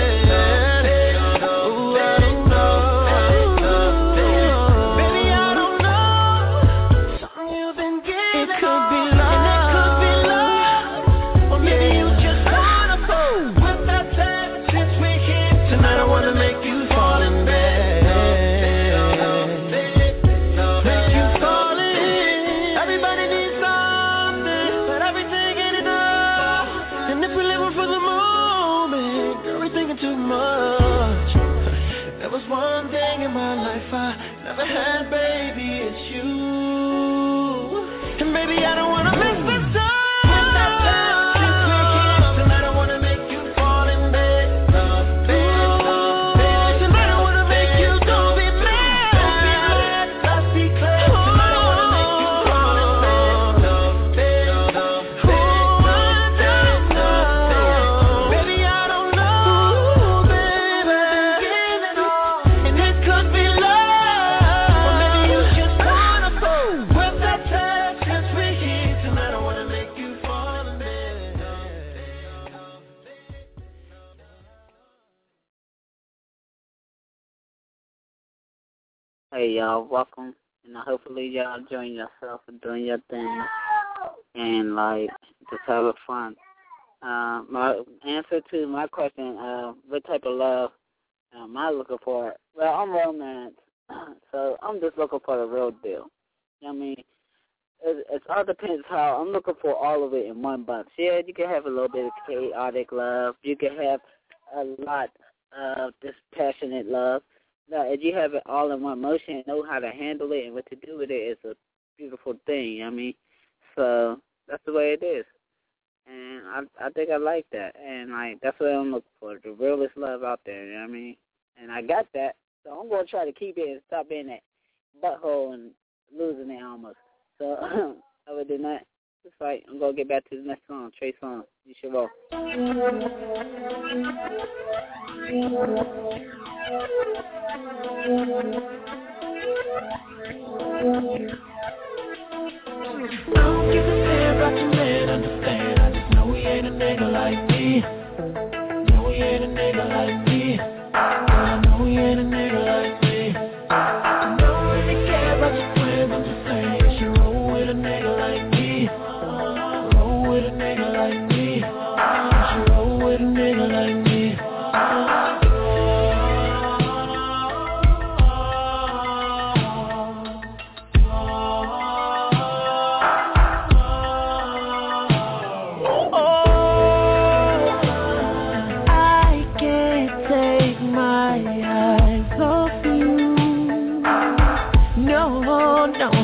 Ooh, I don't know, baby, I don't know, something you've been giving. It could be love, and it could be love, or maybe you just wanna go. With that said, since we're here tonight, I wanna make you fall in bed. Make you fall in. Everybody needs something, but everything ain't enough. And if we're living for the moment, girl, we're thinking too much. There was one thing in my life I never had, baby, it's you. And baby, I don't wanna miss this time. With that time, since we're here tonight, I wanna make you fall in bed. Love, bed, love, bed. Tonight I wanna make you, don't be mad, don't be mad, let's be clear. Tonight I wanna make you fall in bed. Love, bed, love, bed, love, bed. Baby, I don't know, baby, giving all, and it could be love, or maybe you just wanna go. With that time, since we're here tonight, I wanna make you fall in bed. Hey y'all, welcome, and hopefully y'all enjoying yourself and doing your thing, and like just having fun. Uh, my answer to my question, uh, what type of love am I looking for? Well, I'm romance, so I'm just looking for the real deal. You know what I mean? It, it all depends how I'm looking for all of it in one bunch. Yeah, you can have a little bit of chaotic love. You can have a lot of this passionate love. Now, if you have it all in one motion and know how to handle it and what to do with it, it's a beautiful thing. You know what I mean? So that's the way it is. And I I think I like that. And like that's what I'm looking for, the realest love out there, you know what I mean? And I got that. So I'm going to try to keep it and stop being that butthole and losing it almost. So other than that, it's like I'm going to get back to the next song, Trey Songz. You should roll. I don't give a damn about your man, understand. I just know he ain't a nigga like me. No, he ain't a nigga like me. I know he ain't a nigga like me. I know know.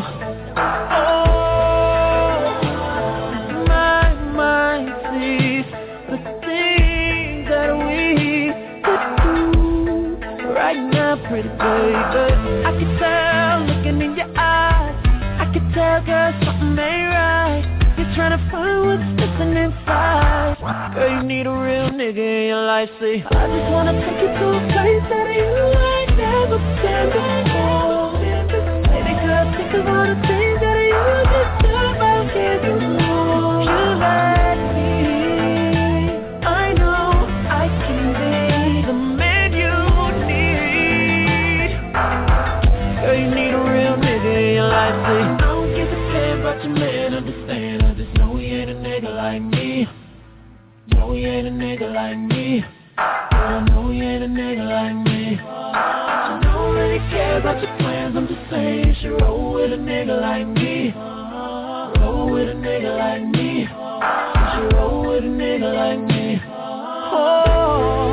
Oh, my mind sees the things that we could do right now, pretty baby. I can tell, looking in your eyes, I can tell, girl, something ain't right. You're trying to find what's missing inside. Girl, you need a real nigga in your life, see. I just wanna take you to a place that you ain't never been before. Baby girl, think of all the things that you just talk about, can't you know? You let me, I know I can be the man you need. Girl, you need a real nigga in your life, see. I don't give a damn about your man, understand. I just know he ain't a nigga like me. No, he ain't a nigga like me. I know he ain't a nigga like me. I don't really care about your plans, I'm just saying you should roll with a nigga like me. Roll with a nigga like me. You should roll with a nigga like me. Oh,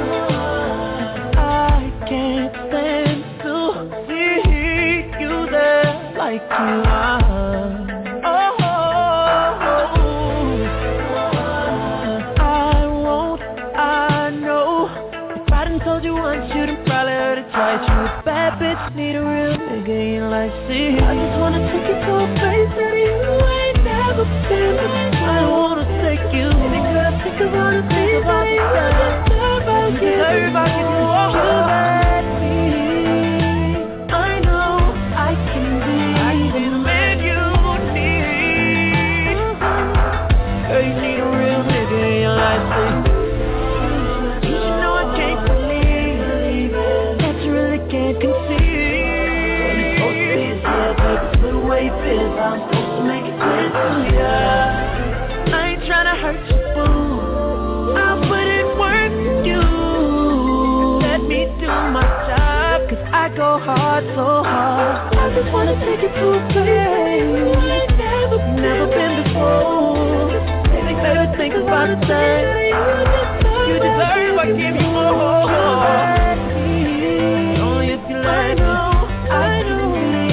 I can't stand to see you there like you are. Need a real nigga in your life, see. I just wanna take you to a place that you ain't never been. I wanna take you. Baby girl, think of all the things that you deserve about you. Deserve about you. You let me, I know I can be, I can be the man you need. Girl, you need a real nigga in your life, see. You should know I can't believe that you really can't conceive. I'm supposed to make it clear to ya. I ain't tryna hurt you, boo. I'll put in work for you. Let me do my job, cause I go hard, so hard. I just wanna take you to a place you ain't never, never been before. Baby, baby, think about the things you deserve, I give you more. Only if you let me. I know.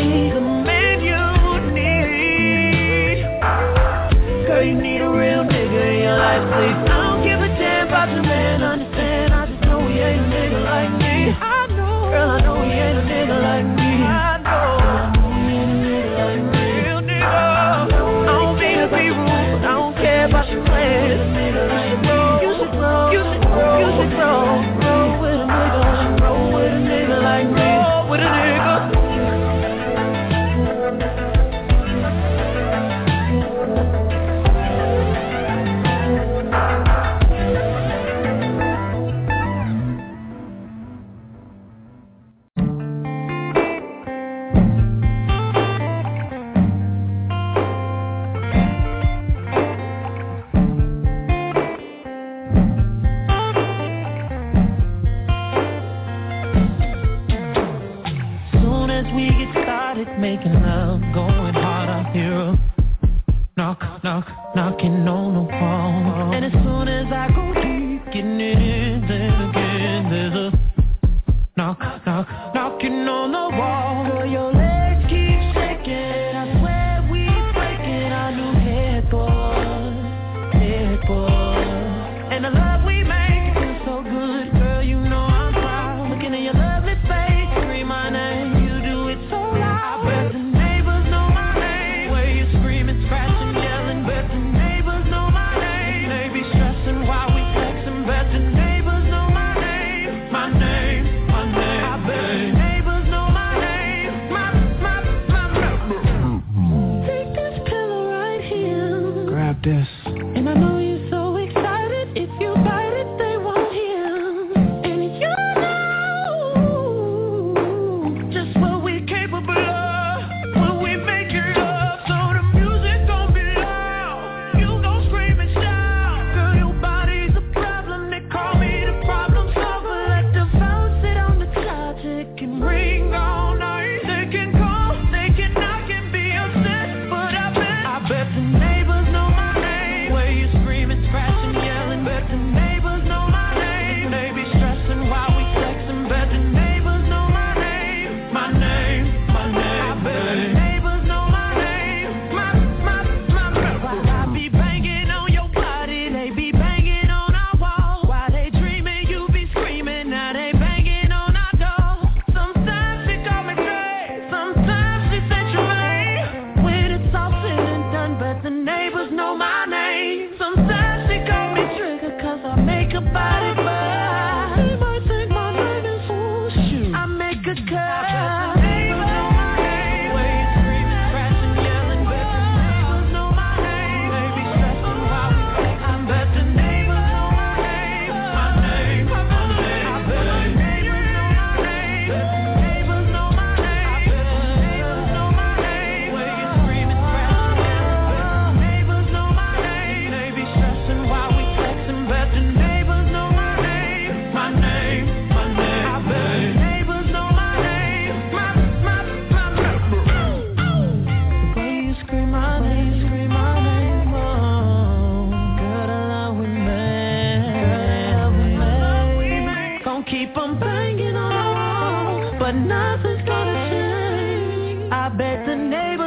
You need a real nigga in your life, please. I don't give a damn about your man, understand. I just know he ain't a nigga like me. I know, girl, I know he ain't a nigga like me. I know, I know he ain't a nigga like me. Real nigga. I don't mean to be rude, but I don't care about your plans. You should roll, you should roll, you should roll, roll with a nigga, roll with a nigga like me, roll with a nigga. Making love, going hard, I hear a knock, knock, knocking on the wall. And as soon as I go deep, getting it in, then again there's a knock, knock, knocking on the wall. Girl, your legs keep shaking, I swear we breaking our new headboard, headboard. And the love we make feels so good, girl, you know I'm proud. Looking at your lovely face, scream my name. This. And I know you're so excited, if you bite it, they won't hear. And you know just what we're capable of when we make it up. So the music gon' be loud, you gon' scream and shout. Girl, your body's a problem, they call me the problem solver. Let the phone sit on the couch, it can ring all night. They can call, they can knock and be upset, but I bet, I bet the neighbors know my name.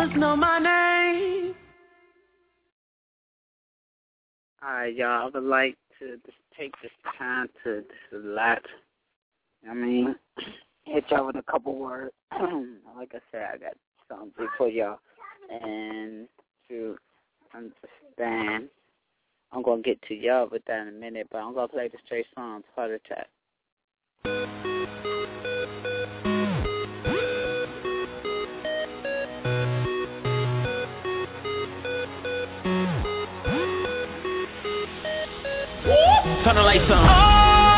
must know my name. All right, y'all. I would like to just take this time to just relax. I mean, hit y'all with a couple words. Like I said, I got something for y'all. And to understand, I'm going to get to y'all with that in a minute, but I'm going to play the Trey Songz, Heart Attack. Turn the lights on.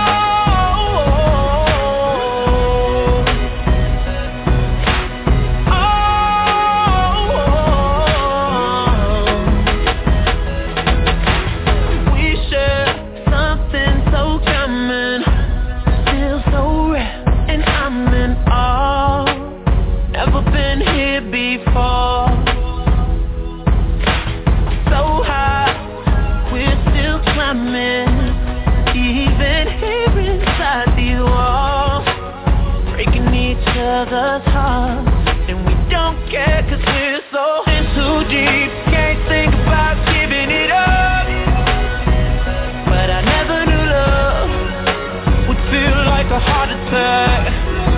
Other's hearts, and we don't care cause we're so in too deep. Can't think about giving it up, but I never knew love would feel like a heart attack.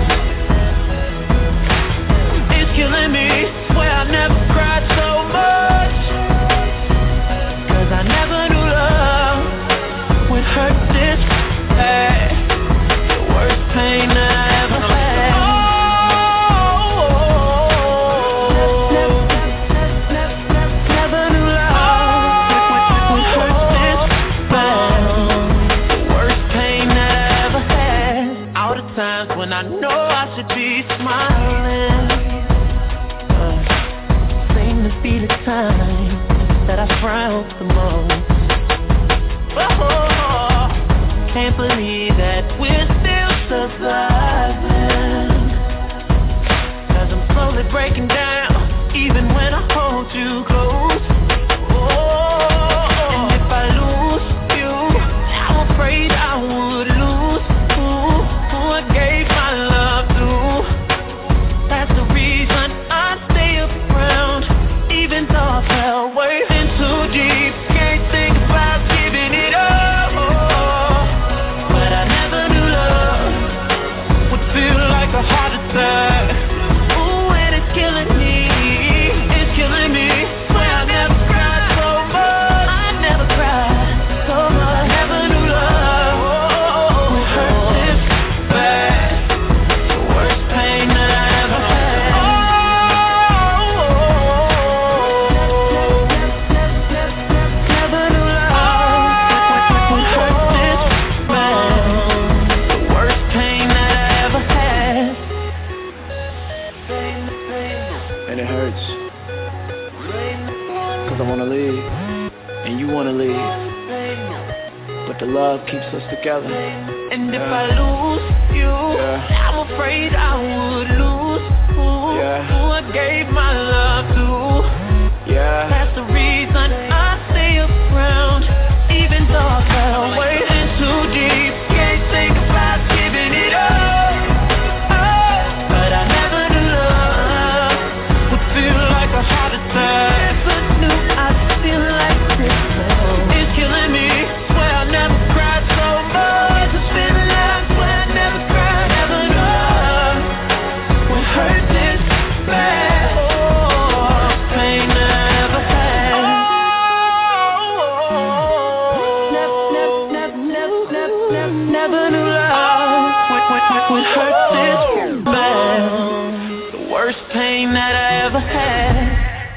It's killing me, swear I never cried so much, cause I never knew love would hurt this bad. The worst pain that I ever had. When I know I should be smiling, uh, seem to be the time that I frown the most. Oh, can't believe that we're still surviving, cause I'm slowly breaking down, even when I hold you close. Oh, and if I lose you, I'm afraid I would lose who I gave my love to. That's the reason I stay around, even though I fell way in too deep. Can't think about giving it up, oh, but I never knew love would feel like a heart attack. Ooh, and it's killing me, it's killing me. Swear I never cried so much, I never cried so much. I never knew love would hurt this bad. The worst pain that I ever had. Never knew love would hurt this bad. The worst pain that I ever had. And it hurts, cause I wanna leave, and you wanna leave, but the love keeps us together. And if I lose you, yeah, I'm afraid I would lose who, yeah, who I gave my love to. Yeah, that's the reason I stay around, even though I fell way in too deep. Can't think about giving it up, oh, but I never knew love would feel like a heart attack. Never knew I'd feel like this. It's killing me, swear I never cried so much. It's been a life where I never cried. Never knew love would hurt this bad. Oh, pain that I ever had. Oh, never, never, never, never, never, never knew love would, would, would, would hurt this bad. The worst pain that I ever had.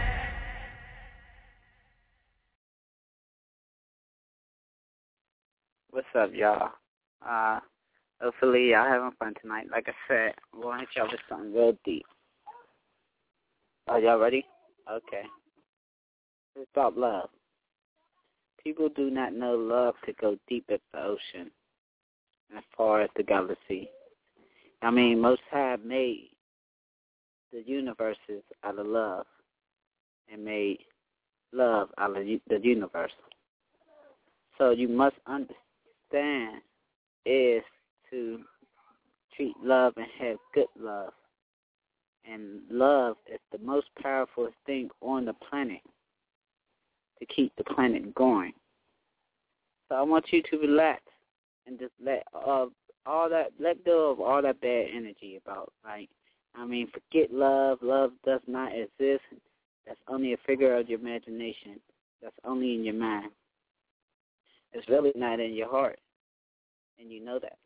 What's up, y'all? Uh, hopefully y'all having fun tonight. Like I said, I'm going to hit y'all with something real deep. Are y'all ready? Okay. It's about love. People do not know love to go deep as the ocean and as far as the galaxy. I mean, Most High made the universes out of love and made love out of the universe. So you must understand is to treat love and have good love And love is the most powerful thing on the planet to keep the planet going. So I want you to relax and just let uh, all that, let go of all that bad energy about, like, I mean, forget love. Love does not exist. That's only a figure of your imagination. That's only in your mind. It's really not in your heart, and you know that.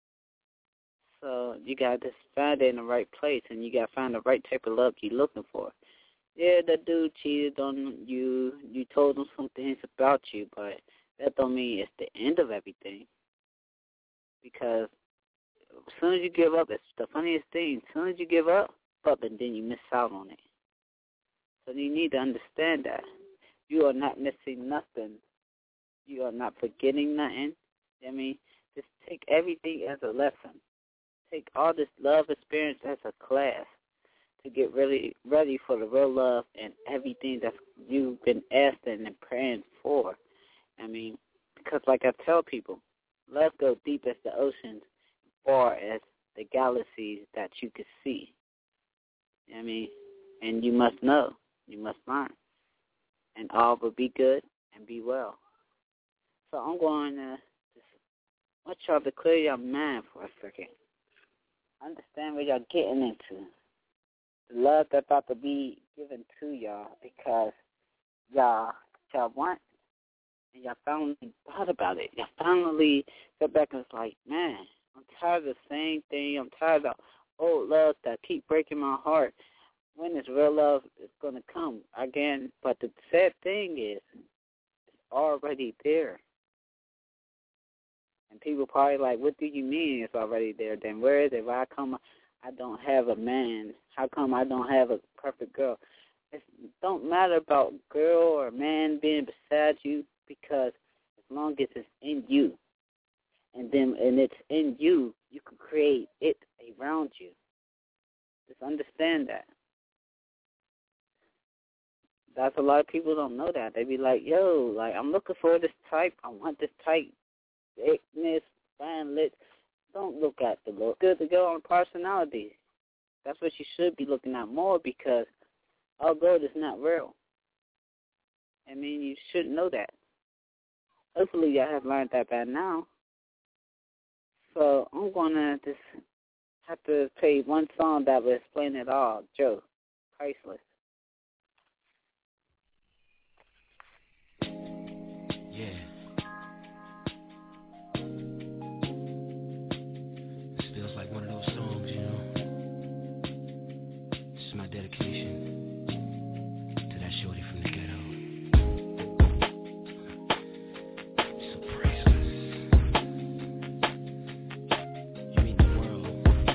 So you got to find it in the right place, and you got to find the right type of love you're looking for. Yeah, that dude cheated on you. You told him some things about you, but that don't mean it's the end of everything. Because as soon as you give up, it's the funniest thing. As soon as you give up, up and then you miss out on it. So you need to understand that. You are not missing nothing. You are not forgetting nothing. I mean, just take everything as a lesson. Take all this love experience as a class to get really ready for the real love and everything that you've been asking and praying for. I mean, because like I tell people, love goes deep as the oceans, far as the galaxies that you can see. I mean, and you must know, you must learn, and all will be good and be well. So I'm going to just want y'all to clear your mind for a second. Understand what y'all getting into. The love that's about to be given to y'all because y'all, y'all want, and y'all finally thought about it. Y'all finally got back and was like, man, I'm tired of the same thing. I'm tired of old love that keep breaking my heart. When this real love is going to come again? But the sad thing is, it's already there. And people probably like, what do you mean it's already there? Then where is it? Why come I don't have a man? How come I don't have a perfect girl? It don't matter about girl or man being beside you, because as long as it's in you, and then and it's in you, you can create it around you. Just understand that. That's a lot of people don't know that. They be like, yo, like I'm looking for this type. I want this type. Thickness, fine lit. Don't look at the look. Good to go on personality. That's what you should be looking at more, because all gold is not real. I mean, you should know that. Hopefully y'all have learned that by now. So I'm going to just have to play one song that will explain it all. Joe, Priceless. Yeah. Like one of those songs, you know. This is my dedication to that shorty from the ghetto. So priceless. You mean the world.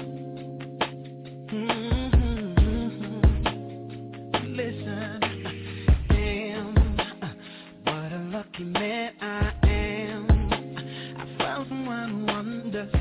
Mm-hmm. Listen, damn, what a lucky man I am. I found someone who understands.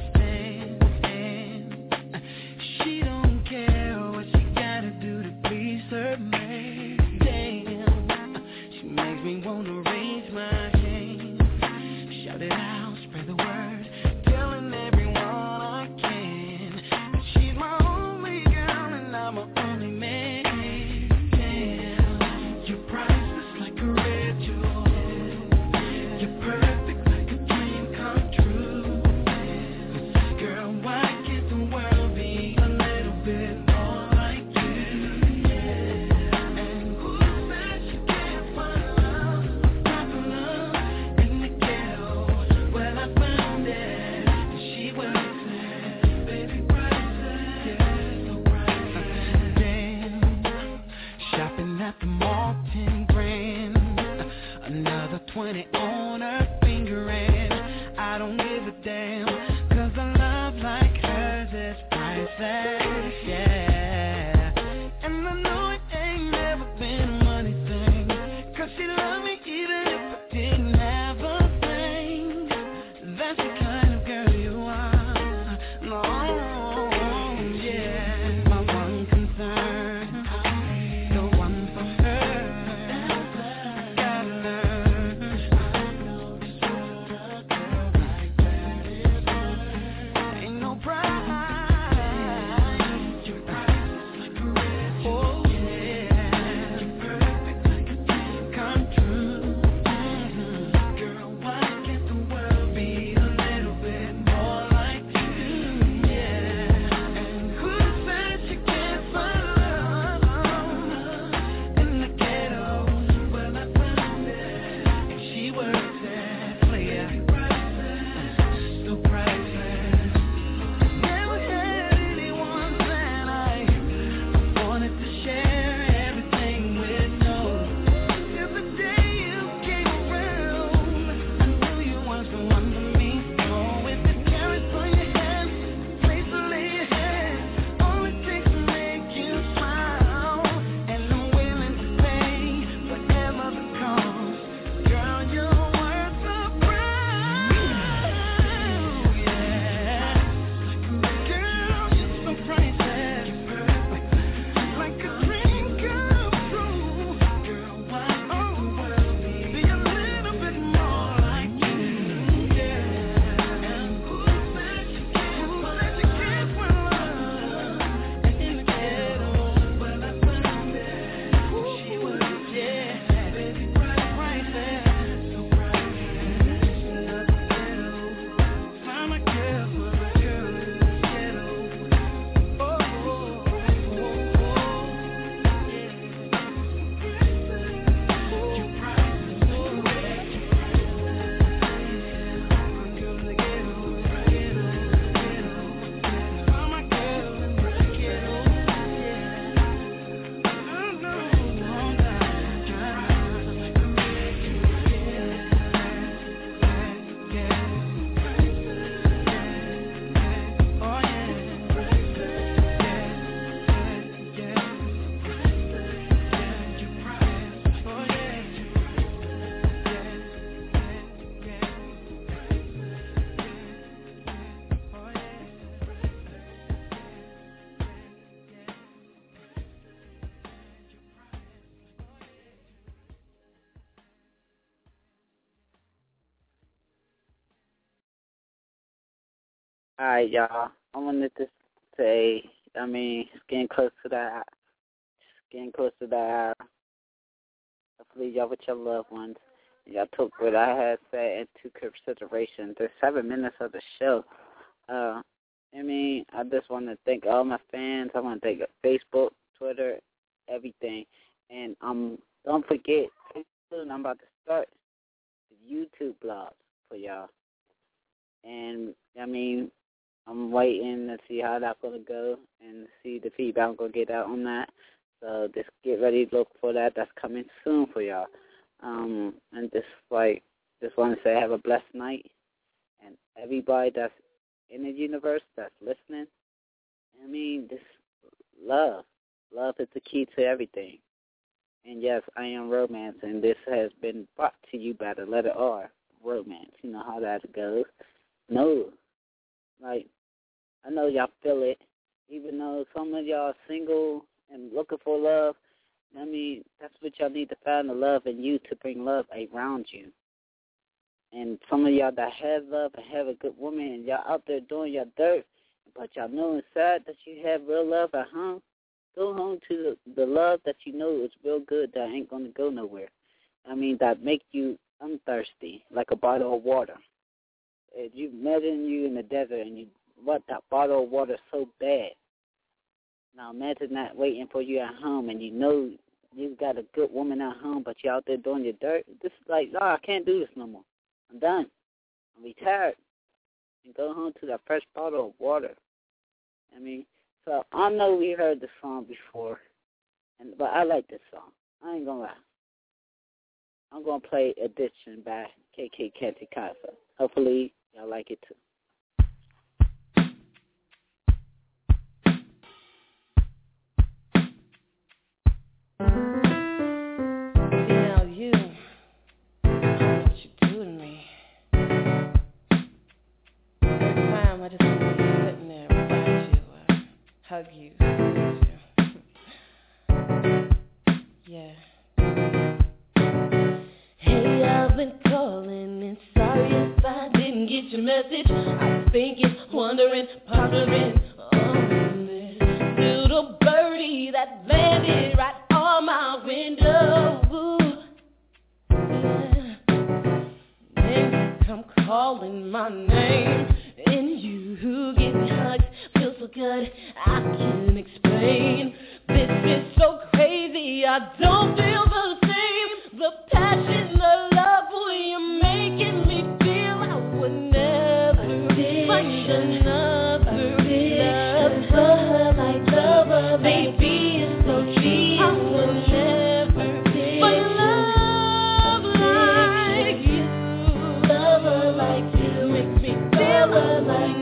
Her man, damn, she makes me wanna raise my hand, shout it out, spread the word, telling everyone I can that she's my only girl and I'm her only man. Damn, you're priceless like a red jewel, you're perfect like a dream come true. Girl, why can't the world be a little bit more like you? twenty on her finger and I don't give a damn, cause a love like hers is priceless, yeah. And I know it ain't never been a money thing, cause she loved me even if I didn't have a thing. That's the kind of girl you are, no, yeah. My one concern, the one for her, I gotta learn. All right, y'all. I wanted to say, I mean, it's getting close to that. It's getting close to that hour. Hopefully, y'all with your loved ones. Y'all took what I had said into consideration. There's seven minutes of the show. Uh, I mean, I just want to thank all my fans. I want to thank Facebook, Twitter, everything. And um, don't forget, soon I'm about to start the YouTube blogs for y'all. And, I mean, I'm waiting to see how that's going to go and see the feedback I'm going to get out on that. So just get ready to look for that. That's coming soon for y'all. Um, and just, like, just want to say have a blessed night. And everybody that's in the universe that's listening, I mean, just love. Love is the key to everything. And, yes, I am Romance, and this has been brought to you by the letter R, Romance. You know how that goes. No. Like, I know y'all feel it. Even though some of y'all are single and looking for love, I mean, that's what y'all need to find, the love in you to bring love around you. And some of y'all that have love and have a good woman and y'all out there doing your dirt, but y'all know inside that you have real love at home, go home to the, the love that you know is real good that ain't going to go nowhere. I mean, that make you unthirsty, like a bottle of water. If you imagine you in the desert and you want that bottle of water so bad, now imagine that waiting for you at home and you know you've got a good woman at home, but you're out there doing your dirt. This is like, no, I can't do this no more. I'm done. I'm retired. And go home to that fresh bottle of water. I mean, so I know we heard the song before, and but I like this song. I ain't gonna lie. I'm gonna play Addiction by K K Kantikasa. Hopefully y'all like it too. Hug you. Yeah. Hey, I've been calling and sorry if I didn't get your message. I was thinking, wondering, pondering on this little birdie that landed right on my window. Ooh. Yeah. Then you come calling my name and you give me hugs. Feels so good, I can't explain. This is so crazy, I don't feel the same. The passion, the love, boy, you're making me feel I would never find another lover like lover. Baby, it's so cheap, I would never find love like you. Lover like you makes me feel like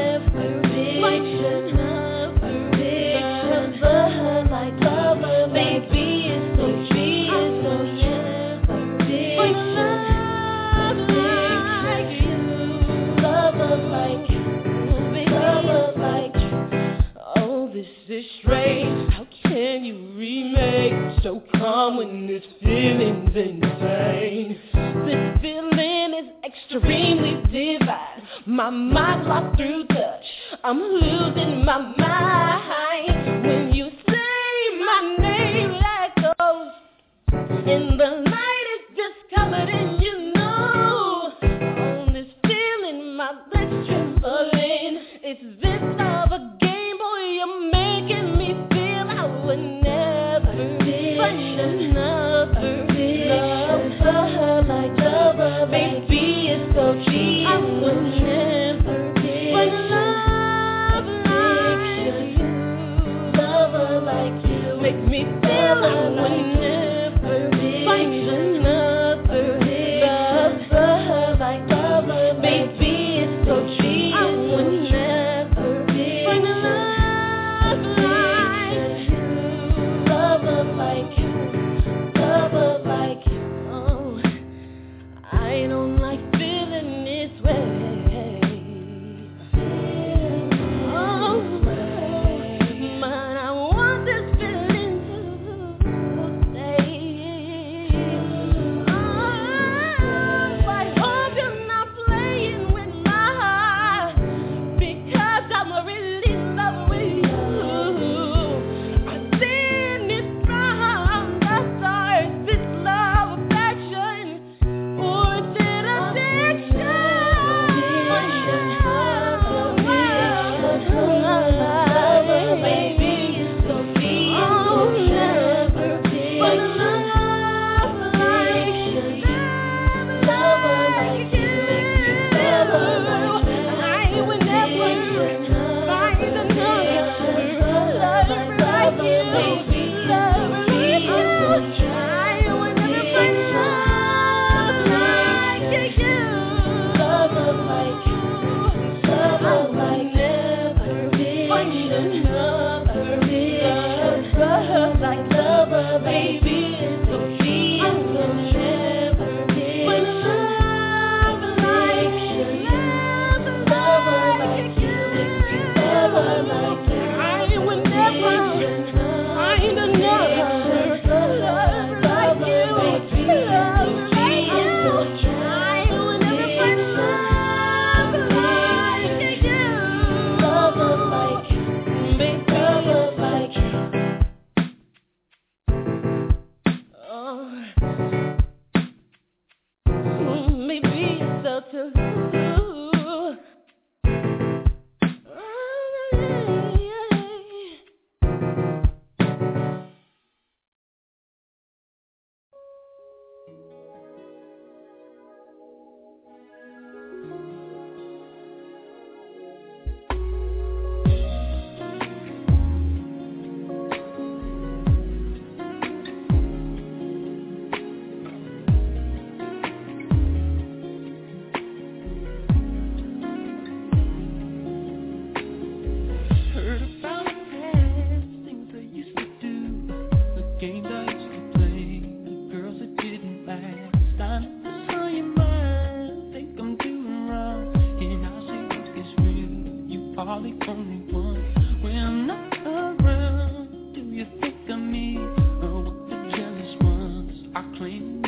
strange, how can you remake so calm when this feeling's insane? This feeling is extremely divine. My mind lost through touch. I'm losing my mind when you say my name like ghost. And the light is just covered in you know. On this feeling, my legs trembling. It's this of a game, boy, you're making me feel I would never find another lover like lover. Baby, it's so cheap, I would never find love like you. Love All the only one when I'm not around. Do you think of me or what the jealous ones are claiming?